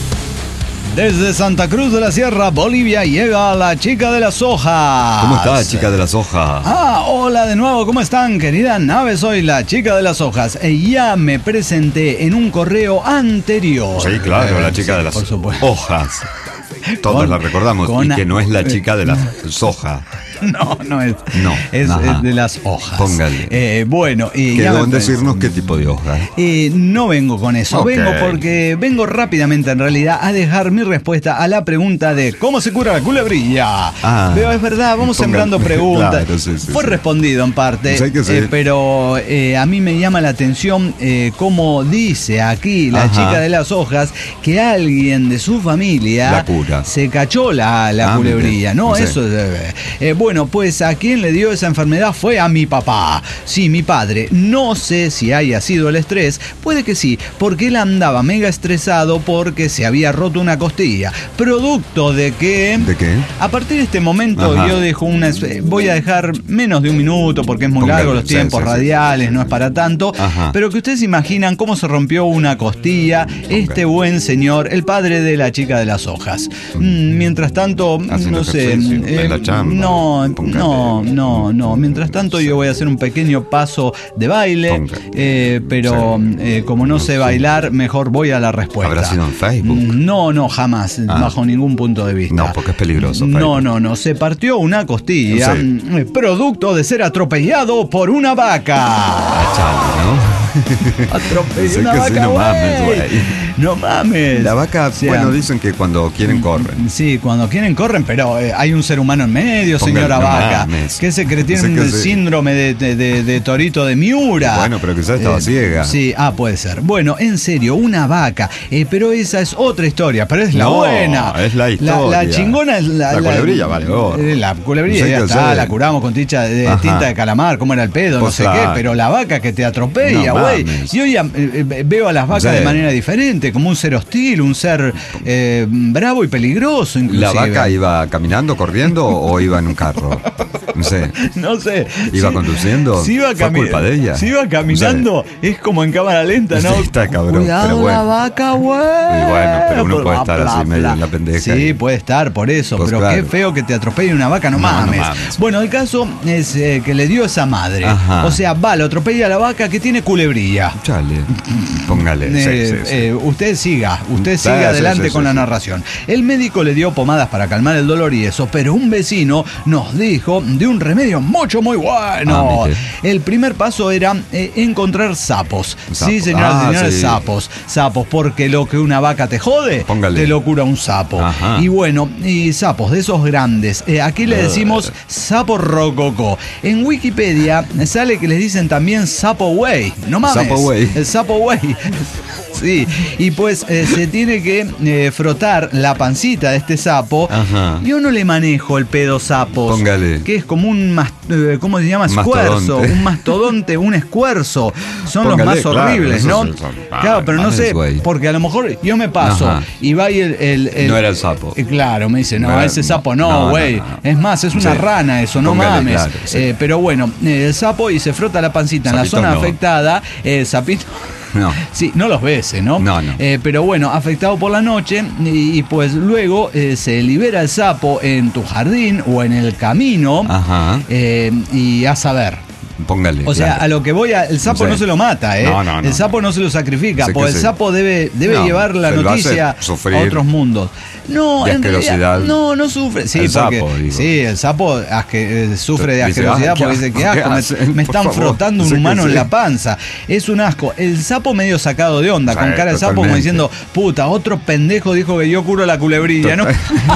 B: Desde Santa Cruz de la Sierra, Bolivia, llega la chica de las hojas.
C: ¿Cómo está, chica de las hojas?
B: Ah, hola de nuevo, ¿cómo están, querida nave? Soy la chica de las hojas. Eh, ya me presenté en un correo anterior.
C: Sí, claro, eh, la chica sí, de las por supuesto. hojas. Todos con, la recordamos, y que no es la chica de las soja.
B: No, no es.
C: No,
B: es, es de las hojas.
C: Póngale.
B: Eh, bueno, y
C: quedó en decirnos qué tipo de hojas.
B: Eh, no vengo con eso. Okay. Vengo porque vengo rápidamente, en realidad, a dejar mi respuesta a la pregunta de cómo se cura la culebrilla. Ah, pero es verdad, vamos póngale. sembrando preguntas. Claro, sí, sí, Fue sí. respondido en parte, pues eh, pero eh, a mí me llama la atención eh, cómo dice aquí la Ajá. chica de las hojas que alguien de su familia
C: la cura.
B: se cachó la, la ah, culebrilla. No, sí. eso es. Eh, bueno, pues a quien le dio esa enfermedad fue a mi papá. Sí, mi padre. No sé si haya sido el estrés. Puede que sí, porque él andaba mega estresado porque se había roto una costilla. Producto de que...
C: ¿De qué?
B: A partir de este momento Ajá. yo dejo una... Voy a dejar menos de un minuto porque es muy Póngale, largo los tiempos sí, sí, radiales, sí. no es para tanto. Ajá. Pero que ustedes imaginan cómo se rompió una costilla Póngale. este buen señor, el padre de la chica de las hojas. Mm, mientras tanto, Haciendo no sé... Eh,
C: la chamba.
B: No... No, no, no. Mientras tanto yo voy a hacer un pequeño paso de baile, eh, pero eh, como no sé bailar, mejor voy a la respuesta.
C: ¿Habrá sido en Facebook?
B: No, no, jamás, ah. bajo ningún punto de vista.
C: No, porque es peligroso.
B: Facebook. No, no, no. Se partió una costilla, sí. producto de ser atropellado por una vaca.
C: Ah, chale, ¿no?
B: Atropelló una vaca, sí, no mames, güey. No mames.
C: La vaca, o sea, bueno, dicen que cuando quieren corren.
B: Sí, cuando quieren corren, pero eh, hay un ser humano en medio, Póngale, señora no vaca. Mames. Que se cree tiene un síndrome de, de, de, de torito de Miura.
C: Bueno, pero quizás estaba eh, ciega.
B: Sí, ah, puede ser. Bueno, en serio, una vaca. Eh, pero esa es otra historia, pero es la
C: no,
B: buena.
C: Es la historia.
B: La, la chingona es la.
C: La, la culebrilla, vale. Oh.
B: La culebrilla ya está, la curamos con tinta de, tinta de calamar, cómo era el pedo, pues no sé la... qué, pero la vaca que te atropella, güey. No, y hoy eh, veo a las vacas sí. de manera diferente, como un ser hostil, un ser eh, bravo y peligroso, inclusive.
C: ¿La vaca iba caminando, corriendo o iba en un carro? No sé.
B: No sé.
C: ¿Iba sí, conduciendo?
B: Si iba
C: ¿Fue culpa de ella?
B: Si iba caminando, no sé. Es como en cámara lenta, ¿no?
C: Sí, está cabrón.
B: Cuidado
C: pero bueno.
B: la vaca, güey.
C: Y bueno, pero uno puede estar así medio en la pendeja.
B: Sí, y... puede estar, por eso. Pues pero claro. Qué feo que te atropelle una vaca, no, no, mames. no mames. Bueno, el caso es eh, que le dio esa madre. Ajá. O sea, va, lo atropella a la vaca que tiene culebrilla.
C: Chale. Póngale.
B: Eh,
C: sí, sí, sí.
B: Eh, usted siga, usted sí, siga sí, adelante sí, con sí, la sí. narración. El médico le dio pomadas para calmar el dolor y eso, pero un vecino nos dijo de un remedio mucho, muy bueno. Ah, el primer paso era eh, encontrar sapos. sapos. Sí, señoras y ah, señores, sí. sapos. Sapos, porque lo que una vaca te jode, Póngale. te lo cura un sapo. Ajá. Y bueno, y sapos de esos grandes. Eh, aquí le decimos sapo rococó. En Wikipedia sale que les dicen también sapo güey. No mames.
C: Sapo güey.
B: El sapo güey. Sí, y pues eh, se tiene que eh, frotar la pancita de este sapo.
C: Ajá.
B: Yo no le manejo el pedo sapos.
C: Póngale.
B: Que es como un, mas, eh, ¿cómo se llama? Escuerzo,
C: Mastodonte.
B: un mastodonte, un escuerzo. Son
C: Póngale,
B: los más horribles,
C: claro,
B: ¿no?
C: esos son- ah,
B: Claro, pero no
C: mames,
B: sé,
C: güey.
B: porque a lo mejor yo me paso
C: Ajá.
B: y va y el, el, el-
C: No era el sapo.
B: eh, claro, me dice, no,
C: No era-
B: ese sapo
C: no,
B: no,
C: no,
B: güey.
C: no, no.
B: Es más, es una
C: Sí.
B: rana eso, no
C: Póngale,
B: mames.
C: claro, sí.
B: Eh, pero bueno, eh, el sapo y se frota la pancita en la
C: Sapito
B: zona
C: no.
B: afectada. El sapito.
C: No.
B: Sí, no los bese, ¿no?
C: No, no.
B: Eh, pero bueno, afectado por la noche y, y pues luego eh, se libera el sapo en tu jardín o en el camino.
C: Ajá.
B: eh, y a saber.
C: Póngale.
B: O sea,
C: claro.
B: a lo que voy a. El sapo
C: Sí.
B: no se lo mata, ¿eh?
C: No, no, no,
B: el sapo
C: no.
B: no se lo sacrifica,
C: Sé que
B: porque el
C: sí.
B: sapo debe, debe
C: No,
B: llevar la
C: se lo hace
B: noticia
C: sufrir
B: a otros mundos. No,
C: de
B: en realidad,
C: asquerosidad.
B: no, no sufre. Sí,
C: El
B: porque,
C: sapo, digo.
B: sí, el sapo asque- eh, sufre de
C: Dice,
B: asquerosidad
C: "Ah, qué
B: porque dice que
C: asco,
B: asco,
C: ¿qué
B: me,
C: hacen?
B: me
C: Por
B: están
C: favor".
B: frotando un
C: Sé que
B: humano en
C: sí.
B: la panza. Es un asco. El sapo medio sacado de onda,
C: Sí,
B: con cara de sapo, como
C: totalmente.
B: diciendo, puta, otro pendejo dijo que yo curo la culebrilla, ¿no?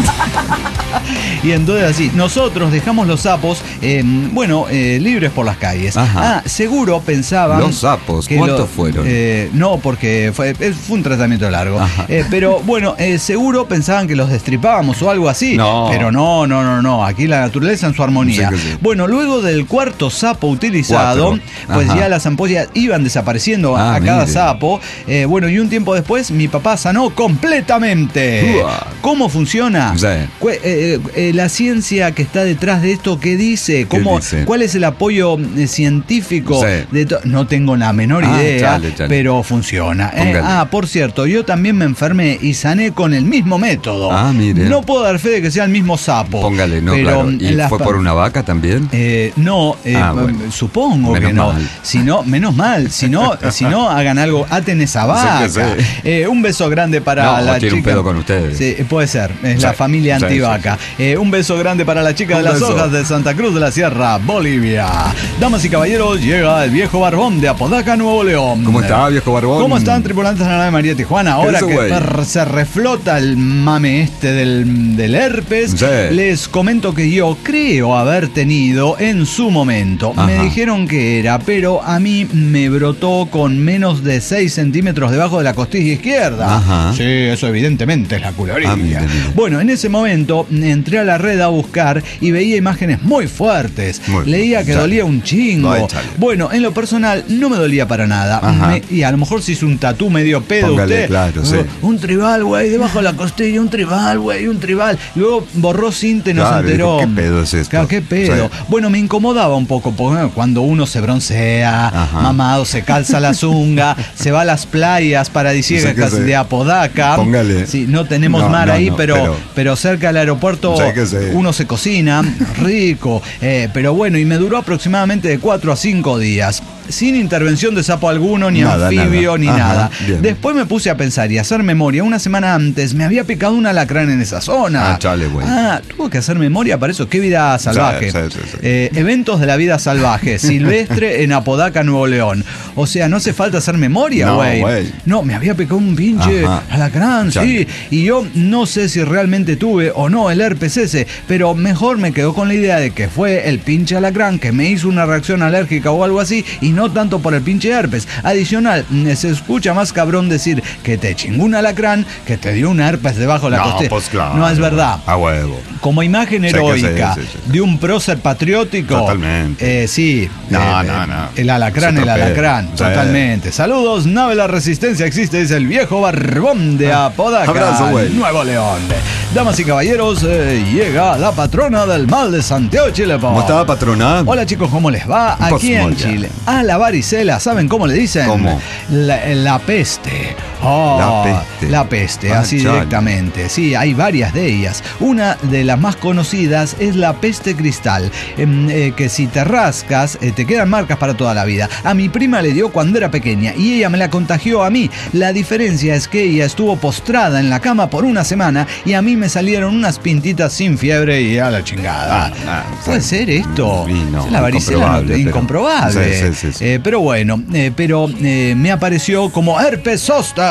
B: Y entonces así, nosotros dejamos los sapos, eh, bueno, eh, libres por las calles.
C: Ajá.
B: Ah, seguro pensaban...
C: Los sapos,
B: que
C: ¿cuántos
B: lo-
C: fueron?
B: eh, no, porque fue, eh, fue un tratamiento largo.
C: Ajá.
B: Eh, pero bueno, eh, seguro pensaban que los destripábamos o algo así.
C: No.
B: Pero no, no, no, no. Aquí la naturaleza en su armonía.
C: Sí que sí.
B: Bueno, luego del cuarto sapo utilizado,
C: Cuatro.
B: pues
C: Ajá.
B: ya las ampollas iban desapareciendo
C: Ah,
B: a cada
C: mire.
B: sapo. Eh, bueno, y un tiempo después mi papá sanó completamente.
C: Uah.
B: ¿Cómo funciona?
C: Sí.
B: Cu- eh, eh, la ciencia que está detrás de esto, ¿qué dice? ¿Cómo,
C: dice?
B: ¿Cuál es el apoyo eh, científico?
C: Sí.
B: De to- no tengo la menor
C: Ah,
B: idea,
C: chale, chale.
B: pero funciona. Eh,
C: Póngale.
B: ah, por cierto, yo también me enfermé y sané con el mismo método.
C: Ah, mire.
B: No puedo dar fe de que sea el mismo sapo.
C: Póngale, no,
B: pero
C: claro. ¿Y
B: las
C: fue
B: pa-
C: por una vaca también?
B: eh, no, eh,
C: Ah, bueno.
B: supongo
C: Menos
B: que no.
C: mal.
B: Si no, menos mal. Si no, si no hagan algo, aten esa vaca.
C: Sí que sí.
B: Eh, un beso grande para
C: No,
B: la
C: tiene un
B: chica.
C: pedo con ustedes.
B: Sí, puede ser. Es
C: Sí,
B: la familia
C: sí,
B: antivaca. Eh, un beso grande para la chica
C: Un
B: de las
C: beso.
B: hojas de Santa Cruz de la Sierra, Bolivia. Damas y caballeros, llega el viejo barbón de Apodaca, Nuevo León.
C: ¿Cómo está, viejo barbón?
B: ¿Cómo están, tripulantes de la nave María Tijuana? Ahora
C: Eso,
B: que
C: güey.
B: per- se reflota el mame este del, del herpes,
C: Sí.
B: les comento que yo creo haber tenido en su momento. Me
C: Ajá.
B: dijeron que era, pero a mí me brotó con menos de seis centímetros debajo de la costilla izquierda.
C: Ajá.
B: Sí, eso evidentemente es la culebrilla.
C: Ah, mire, mire.
B: Bueno, en ese momento entré a la red a buscar y veía imágenes muy fuertes.
C: Muy
B: Leía que
C: chale.
B: dolía un chingo.
C: Ay, chale.
B: Bueno, en lo personal no me dolía para nada.
C: Ajá.
B: Me- y a lo mejor se hizo un tatú medio pedo
C: Póngale,
B: usted.
C: claro, sí.
B: Un tribal, güey, debajo de la costilla, un tribal, güey, un tribal. Luego borró cinta y no
C: Claro,
B: se enteró.
C: dijo, ¿qué pedo es esto?
B: Claro, ¿qué pedo?
C: Sí.
B: Bueno, me incomodaba un poco porque cuando uno se broncea,
C: Ajá.
B: mamado, se calza la zunga, se va a las playas paradisíacas
C: Sí que sí.
B: de Apodaca.
C: Póngale.
B: Sí, no tenemos
C: No,
B: mar
C: no,
B: ahí,
C: no,
B: pero, pero,
C: pero-
B: cerca del aeropuerto
C: Sí que sí.
B: uno se cocina, rico. eh, pero bueno, y me duró aproximadamente de cuatro a cinco días. Sin intervención de sapo alguno, ni
C: Nada,
B: anfibio,
C: nada.
B: ni
C: Ajá,
B: nada.
C: bien.
B: Después me puse a pensar y a hacer memoria. Una semana antes me había picado un alacrán en esa zona.
C: Ah, chale, güey.
B: Ah, tuvo que hacer memoria para eso. Qué vida salvaje.
C: Sí, sí, sí, sí.
B: Eh, eventos de la vida salvaje. Silvestre en Apodaca, Nuevo León. O sea, no hace falta hacer memoria,
C: No,
B: güey.
C: güey.
B: No, me había picado un pinche
C: Ajá.
B: alacrán, sí.
C: Chale.
B: Y yo no sé si realmente tuve o no el herpes ese, pero mejor me quedo con la idea de que fue el pinche alacrán que me hizo una reacción alérgica o algo así, y no tanto por el pinche herpes. Adicional, se escucha más cabrón decir que te chingó un alacrán que te dio un herpes debajo de la
C: No,
B: costilla.
C: pues claro.
B: No es verdad.
C: A huevo.
B: Como imagen
C: Sí que
B: heroica
C: sí, sí, sí.
B: de un prócer patriótico.
C: Totalmente.
B: Eh, sí.
C: No,
B: eh,
C: no,
B: eh,
C: no.
B: El alacrán,
C: Es
B: el
C: otro pedo.
B: alacrán.
C: Sí.
B: Totalmente. Saludos, nave La Resistencia existe, dice el viejo barbón de Apodaca,
C: Abrazo, güey.
B: Nuevo León. Damas y caballeros, eh, llega la patrona del mal de Santiago, Chile. po.
C: ¿Cómo está, patrona?
B: Hola chicos, ¿cómo les va?
C: Pues
B: Aquí en
C: muy bien.
B: Chile. A la varicela, ¿saben cómo le dicen?
C: ¿Cómo?
B: La, la peste. Oh,
C: La peste.
B: La peste,
C: Ah,
B: así
C: chale.
B: directamente. Sí, hay varias de ellas. Una de las más conocidas es la peste cristal, em, eh, que si te rascas, eh, te quedan marcas para toda la vida. A mi prima le dio cuando era pequeña y ella me la contagió a mí. La diferencia es que ella estuvo postrada en la cama por una semana y a mí me salieron unas pintitas sin fiebre y a la chingada.
C: Ah, ah,
B: ¿Puede
C: sí.
B: ser esto?
C: Y no,
B: Es la varicela no-
C: incomprobable, pero-
B: incomprobable.
C: Sí, sí, sí, sí.
B: Eh, pero bueno, eh, pero eh, me apareció como herpes zóster.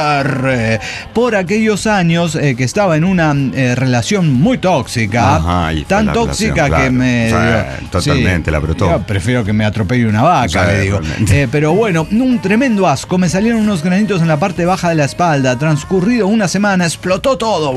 B: Chofer, eh, por aquellos años eh, que estaba en una eh, relación muy tóxica.
C: Ajá, y
B: tan tóxica
C: relación,
B: que
C: claro.
B: me...
C: O sea,
B: digo,
C: totalmente,
B: sí,
C: la brotó.
B: Yo prefiero que me atropelle una vaca,
C: O sea,
B: le digo. Eh, pero bueno, un tremendo asco. Me salieron unos granitos en la parte baja de la espalda. Transcurrido una semana, explotó todo.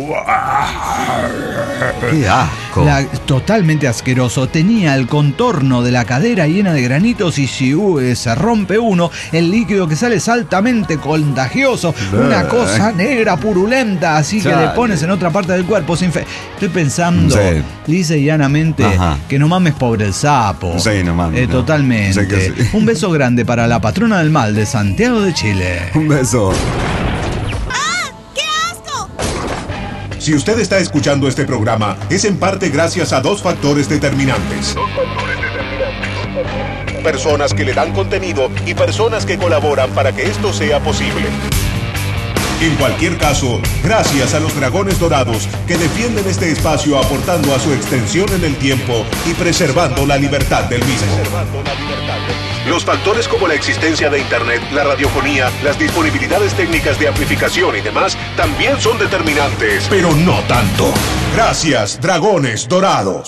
C: ¡Qué asco!
B: La, totalmente asqueroso. Tenía el contorno de la cadera llena de granitos y si uh, se rompe uno, el líquido que sale es altamente contagioso. Una cosa negra, purulenta, así que le pones en otra parte del cuerpo. Sin fe. Estoy pensando, sí. lisa y llanamente, Ajá. que no mames pobre el sapo.
C: Sí, no mames.
B: Eh,
C: no.
B: Totalmente.
C: Sí sí.
B: Un beso grande para la patrona del mal de Santiago de Chile.
C: Un beso.
A: Si usted está escuchando este programa, es en parte gracias a dos factores determinantes. Personas que le dan contenido y personas que colaboran para que esto sea posible. En cualquier caso, gracias a los Dragones Dorados que defienden este espacio aportando a su extensión en el tiempo y preservando la libertad del mismo. Los factores como la existencia de Internet, la radiofonía, las disponibilidades técnicas de amplificación y demás también son determinantes, pero no tanto. Gracias, Dragones Dorados.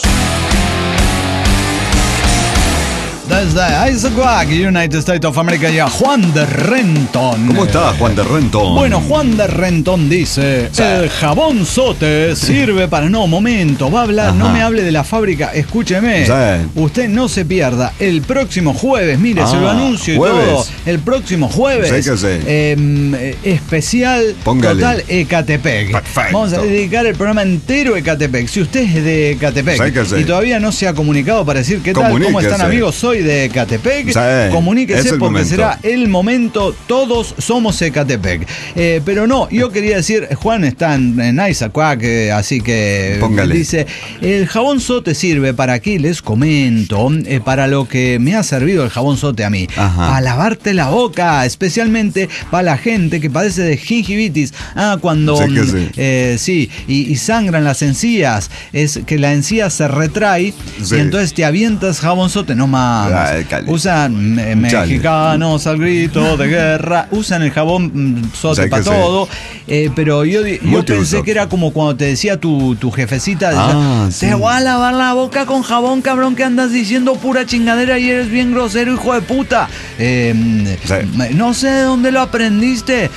B: Desde Issaquah, United States of America, y a Juan de Renton.
C: ¿Cómo está Juan de Renton?
B: Bueno, Juan de Renton dice, sí. el jabón sote sirve para... No, momento, va a hablar, Ajá. no me hable de la fábrica, escúcheme. Sí. Usted no se pierda, el próximo jueves, mire, ah, se lo anuncio y jueves. todo, el próximo jueves,
C: sí que sí.
B: eh, especial Póngale. Total Ecatepec.
C: Perfecto.
B: Vamos a dedicar el programa entero a Ecatepec. Si usted es de Ecatepec sí que sí. y todavía no se ha comunicado para decir qué tal, cómo están amigos, soy de Ecatepec, sí, comuníquese porque momento. será el momento, todos somos Ecatepec. Eh, pero no, yo quería decir, Juan está en, en Issaquah, así que Póngale. dice, el jabón sote sirve para, aquí les comento, eh, para lo que me ha servido el jabón sote a mí, Ajá. para lavarte la boca, especialmente para la gente que padece de gingivitis, ah, cuando sí, sí. Eh, sí y, y sangran las encías, es que la encía se retrae sí. y entonces te avientas jabón sote, no más. Ay, usan me, mexicanos al grito de guerra, usan el jabón sote o sea, para todo, eh, pero yo, yo pensé que era como cuando te decía tu, tu jefecita, decía, ah, sí. te voy a lavar la boca con jabón, cabrón, que andas diciendo pura chingadera y eres bien grosero, hijo de puta. Eh, sí. No sé de dónde lo aprendiste.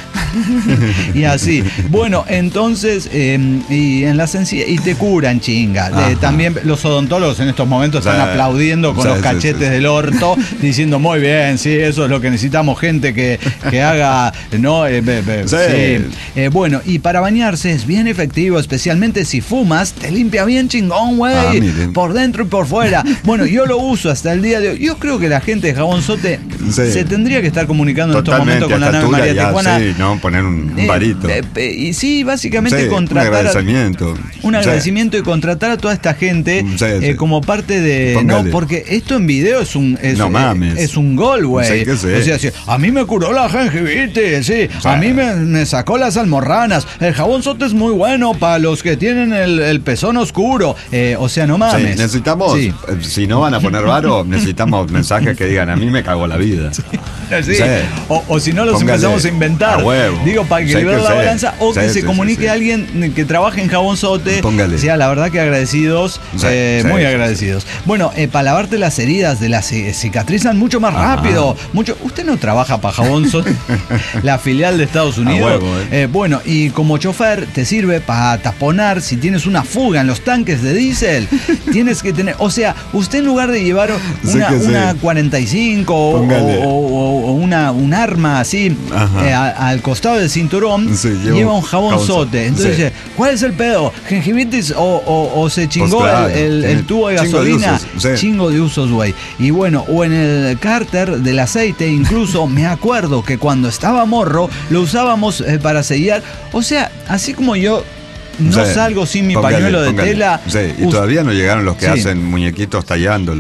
B: Y así. Bueno, entonces, eh, y en las encías, y te curan, chinga. Eh, también los odontólogos en estos momentos están sí. aplaudiendo con sí, los cachetes sí, sí. del orto, diciendo muy bien, sí, eso es lo que necesitamos, gente que, que haga, ¿no? Eh, be, be, sí. Sí. Eh, bueno, y para bañarse es bien efectivo, especialmente si fumas, te limpia bien chingón, güey, ah, por dentro y por fuera. Bueno, yo lo uso hasta el día de hoy. Yo creo que la gente de Jabón Sote sí. se tendría que estar comunicando Totalmente, en estos momentos con la nave María ya, Tejuana.
C: Sí, ¿no? Poner un, un varito. Eh, eh,
B: y sí, básicamente sí, contratar.
C: Un agradecimiento.
B: A, un agradecimiento sí. y contratar a toda esta gente sí, sí. Eh, como parte de. Póngale. No, porque esto en video es un. Es,
C: no mames.
B: Es un gol, güey. Sí, o sea, sí, a mí me curó la gingivitis, sí. sí. A mí me, me sacó las almorranas. El jabón Sote es muy bueno para los que tienen el, el pezón oscuro. Eh, o sea, no mames.
C: Sí, necesitamos, sí. si no van a poner varo, necesitamos mensajes que digan, a mí me cagó la vida.
B: Sí. Sí. Sí. O, o si no los Póngale empezamos a inventar.
C: A huevo.
B: Digo, para equilibrar sí, la balanza. O sí, que sí, se comunique sí, sí. alguien que trabaje en Jabón Sote.
C: Póngale.
B: Sí, la verdad que agradecidos. Sí, eh, sí, muy sí, agradecidos. Sí. Bueno, eh, para lavarte las heridas de las cicatrizan mucho más Ajá. rápido. Mucho. Usted no trabaja para Jabón Sote, la filial de Estados Unidos. A huevo, eh. Eh, bueno, y como chofer te sirve para taponar si tienes una fuga en los tanques de diésel. Tienes que tener. O sea, usted en lugar de llevar una, sí una sí. cuarenta y cinco o, o, o una, un arma así eh, a, al costado del cinturón, sí, lleva un jabón, jabón sote. Entonces, sí. ¿cuál es el pedo? ¿Gingivitis o, o, o se chingó pues claro, el, el, el tubo de gasolina? Chingo de usos, sí. Chingo de usos, güey. Y bueno, o en el cárter del aceite, incluso me acuerdo que cuando estaba morro lo usábamos eh, para sellar. O sea, así como yo no sí, salgo sin mi póngale, pañuelo de póngale. tela.
C: Sí, y Us- todavía no llegaron los que sí. hacen muñequitos tallándolo.
B: Ah,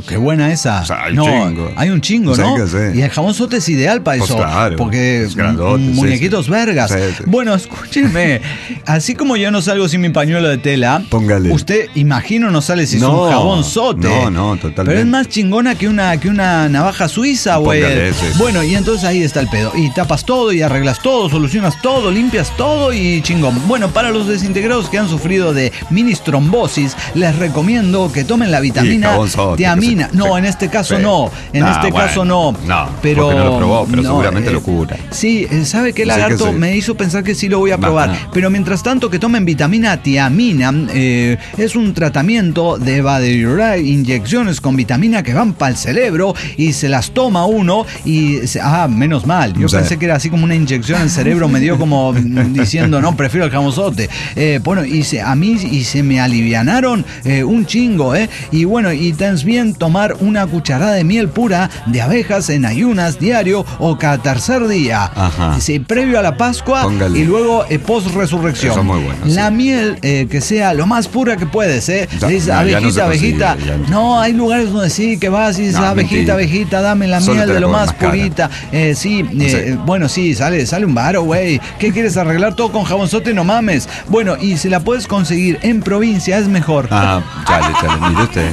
B: Qué buena esa.
C: O sea, hay
B: no,
C: chingo.
B: Hay un chingo, ¿no?
C: Sí, sí.
B: Y el jabón sote es ideal para
C: Pues
B: eso.
C: claro,
B: porque
C: es grandote,
B: muñequitos
C: sí, sí.
B: vergas.
C: Sí, sí.
B: Bueno, escúcheme. Así como yo no salgo sin mi pañuelo de tela,
C: Póngale.
B: usted, imagino, no sale sin
C: No,
B: un jabón sote.
C: no, no, totalmente.
B: Pero es más chingona que una, que una navaja suiza, güey.
C: Póngale, sí, sí.
B: Bueno, y entonces ahí está el pedo. Y tapas todo, y arreglas todo, solucionas todo, limpias todo y chingón. Bueno, para los desintegrados que han sufrido de minis trombosis, les recomiendo que tomen la vitamina
C: jabón sote,
B: tiamina.
C: que se-
B: No,
C: sí.
B: en este caso
C: Sí.
B: no. En
C: Ah,
B: este
C: bueno,
B: caso no.
C: no,
B: pero
C: porque no lo probó, pero
B: no,
C: seguramente
B: eh,
C: lo cura.
B: Sí, eh, ¿sabe qué,
C: Sí,
B: lagarto?
C: que sí.
B: Me hizo pensar que sí lo voy a probar.
C: Ajá.
B: Pero mientras tanto, que tomen vitamina tiamina. Eh, es un tratamiento de evaluar inyecciones con vitamina que van para el cerebro y se las toma uno y... se- ah, menos mal. Yo
C: Sí.
B: pensé que era así como una inyección al cerebro, me dio como mm, diciendo, no, prefiero el jamonzote. Eh, bueno, y se, a mí y se me alivianaron eh, un chingo, ¿eh? Y bueno, y también tomar una cucharada de miel pura de abejas en ayunas diario o cada tercer día.
C: Ajá.
B: Sí, previo a la Pascua.
C: Póngale.
B: Y luego eh, post-resurrección.
C: Eso es muy bueno,
B: La
C: sí.
B: miel eh, que sea lo más pura que puedes, ¿eh?
C: Ya,
B: Dices,
C: no, ya
B: abejita,
C: no se consigue,
B: abejita.
C: ya no se
B: No, hay lugares donde sí que vas y dices,
C: No,
B: abejita,
C: mentira.
B: abejita, dame la
C: Solo
B: miel
C: te
B: de
C: la
B: lo
C: cobran
B: más
C: más cara.
B: purita. Eh, sí, eh,
C: Sí.
B: bueno, sí, sale, sale un varo, güey. ¿Qué quieres arreglar todo con jabonzote? No mames. Bueno, y si la puedes conseguir en provincia es mejor.
C: Ah, chale, chale, mire usted.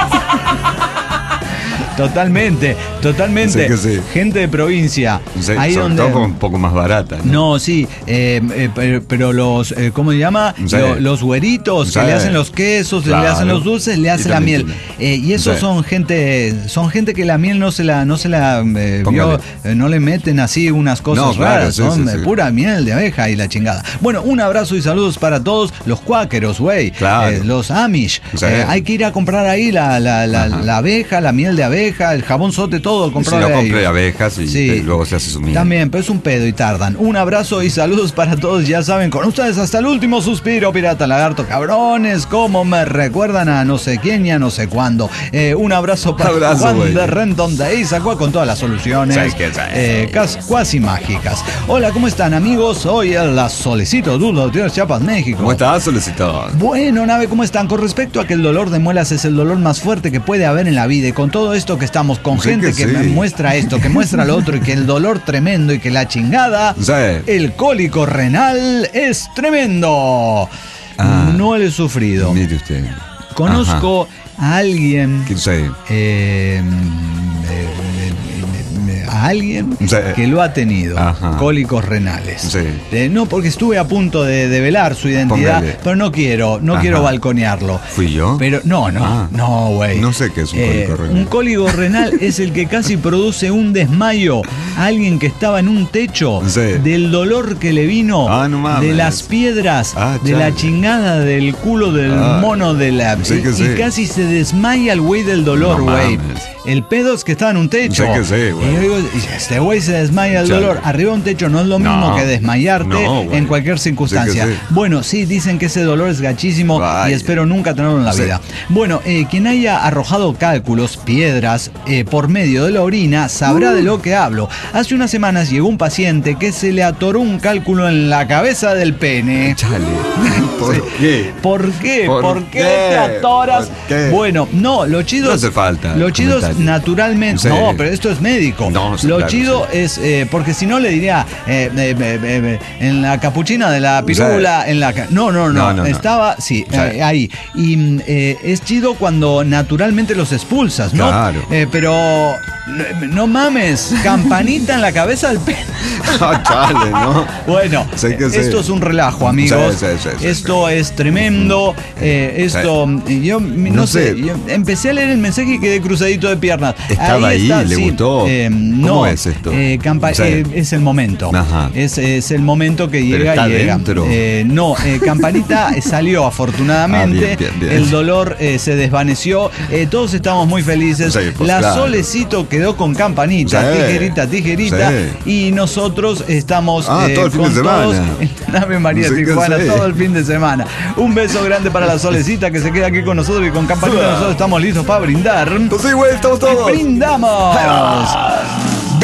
B: Totalmente, totalmente.
C: Sí que sí.
B: Gente de provincia.
C: Sí,
B: ahí
C: sobre
B: donde...
C: todo un poco más barata. ¿no?
B: No, sí, eh, eh, pero, pero los, eh, ¿cómo se llama?
C: Sí.
B: Lo- los güeritos
C: Sí.
B: que le hacen los quesos,
C: Claro.
B: le hacen los dulces, le
C: Y
B: hacen la
C: también
B: miel.
C: tiene.
B: Eh, y esos
C: Sí.
B: son gente, son gente que la miel no se la, no se la eh, vio,
C: Póngale.
B: eh, no le meten así unas cosas
C: No, claro,
B: raras,
C: sí,
B: son
C: sí,
B: eh,
C: sí.
B: pura miel de abeja y la chingada. Bueno, un abrazo y saludos para todos los cuáqueros, güey.
C: Claro.
B: Eh, los Amish.
C: Sí.
B: Eh, hay que ir a comprar ahí la, la, la,
C: Ajá.
B: la abeja, la miel de abeja, el jabón sote, todo.
C: Y si
B: Comprar
C: no
B: de
C: compre
B: ellos.
C: abejas y
B: Sí.
C: te- luego se hace su miel.
B: También, pero es un pedo y tardan. Un abrazo y saludos para todos, ya saben, con ustedes hasta el último suspiro, Pirata Lagarto, cabrones, como me recuerdan a no sé quién y a no sé cuándo. Eh, un abrazo para
C: Abrazo,
B: Juan
C: güey.
B: de Renton de Isacua con todas las soluciones
C: Sí, que sí.
B: eh, cas- cuasi mágicas. Hola, ¿cómo están, amigos? Soy el la Solicito Dulo de Chiapas, México.
C: ¿Cómo estás, solicitador?
B: Bueno, nave, ¿cómo están? Con respecto a que el dolor de muelas es el dolor más fuerte que puede haber en la vida y con todo esto que estamos con
C: Sí
B: gente
C: que
B: que,
C: sí.
B: me muestra esto, que muestra lo otro y que el dolor tremendo y que la chingada,
C: Sí.
B: el cólico renal es tremendo.
C: Ah.
B: No lo he sufrido.
C: Mire usted.
B: Conozco a alguien...
C: ¿Quién sé?
B: eh, eh, eh, a alguien
C: Sí.
B: que lo ha tenido,
C: Ajá.
B: cólicos renales.
C: Sí.
B: Eh, no, porque estuve a punto de develar su identidad,
C: Póngale.
B: pero no quiero, no
C: Ajá.
B: quiero balconearlo.
C: ¿Fui yo?
B: Pero no, no,
C: Ah.
B: no, güey.
C: No sé qué es un cólico renal.
B: Un cólico renal es el que casi produce un desmayo a alguien que estaba en un techo
C: Sí.
B: del dolor que le vino,
C: Ah, no mames.
B: de las piedras,
C: Ah,
B: de la
C: chale.
B: chingada del culo del
C: Ah,
B: mono de la
C: sí que
B: y
C: sí.
B: casi se desmaya el güey del dolor,
C: No
B: güey.
C: mames.
B: El pedo es que estaba en un techo.
C: Sí que sí, güey.
B: Y yo digo, este güey se desmaya el
C: Chale.
B: dolor. Arriba de un techo no es lo mismo
C: No.
B: que desmayarte
C: No, güey.
B: en cualquier circunstancia.
C: Sí que sí.
B: Bueno, sí, dicen que ese dolor es gachísimo y
C: Vaya.
B: espero nunca tenerlo en la
C: Sí.
B: vida. Bueno, eh, quien haya arrojado cálculos, piedras, eh, por medio de la orina, sabrá
C: Uh.
B: de lo que hablo. Hace unas semanas llegó un paciente que se le atoró un cálculo en la cabeza del pene.
C: Chale. ¿Por
B: Sí.
C: qué?
B: ¿Por qué? ¿Por,
C: ¿Por
B: qué
C: qué?
B: te atoras?
C: ¿Por qué?
B: Bueno, no, lo chido
C: No
B: es-
C: hace falta
B: Lo chido es
C: comentario.
B: naturalmente.
C: Sí.
B: No, pero esto es médico.
C: No, sí,
B: lo
C: claro,
B: chido
C: sí.
B: es. eh, porque si no le diría. eh, eh, eh, eh, en la capuchina de la pirula. En la. ca- No, no, no.
C: No, no, no.
B: Estaba. Sí,
C: Sí.
B: eh, ahí. Y mm, eh, es chido cuando naturalmente los expulsas, ¿no?
C: Claro.
B: Eh, pero. No, no mames. Campanita en la cabeza del pene.
C: Ah, chale, ¿no?
B: Bueno,
C: Sé que sí.
B: esto es un relajo, amigos.
C: Sí, sí, sí, sí,
B: esto es tremendo. Eh, esto, yo no,
C: No
B: sé,
C: sé.
B: yo empecé a leer el mensaje y quedé cruzadito de piernas.
C: Estaba ahí,
B: está,
C: le
B: sí.
C: gustó.
B: Eh,
C: ¿Cómo
B: no,
C: es esto?
B: eh, campa-
C: Sí.
B: eh, es el momento.
C: Ajá.
B: Es, es el momento que
C: Pero
B: llega
C: está
B: y llega.
C: dentro.
B: Eh, no, eh, Campanita salió afortunadamente.
C: Ah, bien, bien, bien.
B: El dolor eh, se desvaneció. Eh, todos estamos muy felices.
C: Sí, pues,
B: la
C: claro.
B: Solecito quedó con Campanita,
C: Sí.
B: tijerita, tijerita.
C: Sí.
B: Y nosotros estamos
C: Ah,
B: eh,
C: todo el fin de
B: con
C: semana.
B: todos en la nave María
C: Sí que
B: Tijuana
C: sí.
B: todo el fin de semana. Un beso grande para la Solecita que se queda aquí con nosotros y con Campanita nosotros estamos listos para brindar.
C: Pues sí, güey, estamos todos.
B: ¡Brindamos! ¡Brindamos!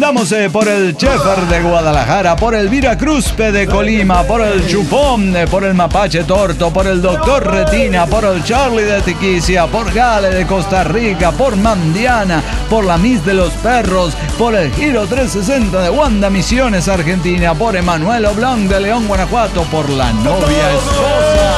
B: Brindamos eh, por el Chefer de Guadalajara, por el Viracruzpe de Colima, por el Chupón, eh, por el Mapache Torto, por el Doctor Retina, por el Charlie de Tiquicia, por Gale de Costa Rica, por Mandiana, por la Miss de los Perros, por el Giro trescientos sesenta de Wanda Misiones, Argentina, por Emanuel Oblong de León, Guanajuato, por la novia esposa.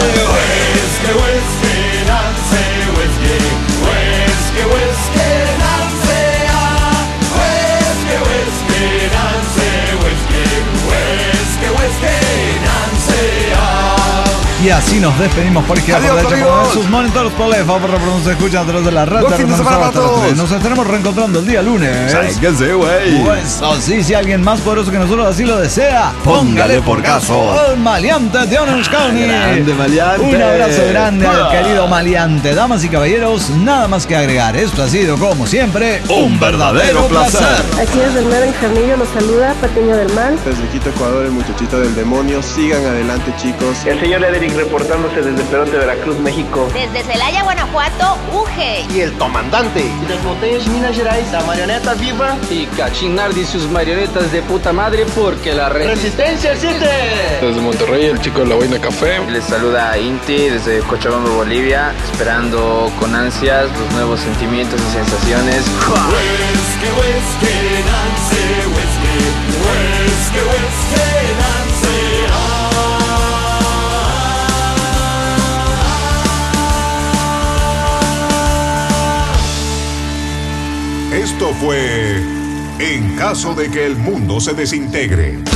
B: Y así nos despedimos por izquierda, por derecha, por sus monitores, por la favor, por se escuchan a través de la red. Nos estaremos reencontrando el día lunes.
C: Sáquense, güey.
B: Pues así, si alguien más poderoso que nosotros así lo desea,
C: póngale por caso
B: al maleante de Orange County.
C: Grande maleante.
B: Un abrazo grande al querido maleante. Damas y caballeros, nada más que agregar. Esto ha sido, como siempre, un verdadero placer.
F: Aquí desde el Mero Injarnillo los saluda Patiño del Mal.
G: Desde Quito, Ecuador, el muchachito del demonio. Sigan adelante, chicos.
H: El señor Ederic reportándose desde Peronte, Veracruz, México.
I: Desde Celaya, Guanajuato, Uge.
J: Y el comandante.
K: Desde Botellas, Minas Gerais, la marioneta viva.
L: Y Cachinardi y sus marionetas de puta madre porque la
K: re resistencia existe.
M: Desde Monterrey, el chico de la boina café.
N: Les saluda Inti desde Cochabamba, Bolivia, esperando con ansias los nuevos sentimientos y sensaciones.
O: Whiskey, whiskey, Nancy, whiskey, whiskey, whiskey, Nancy.
A: Esto fue En caso de que el mundo se desintegre.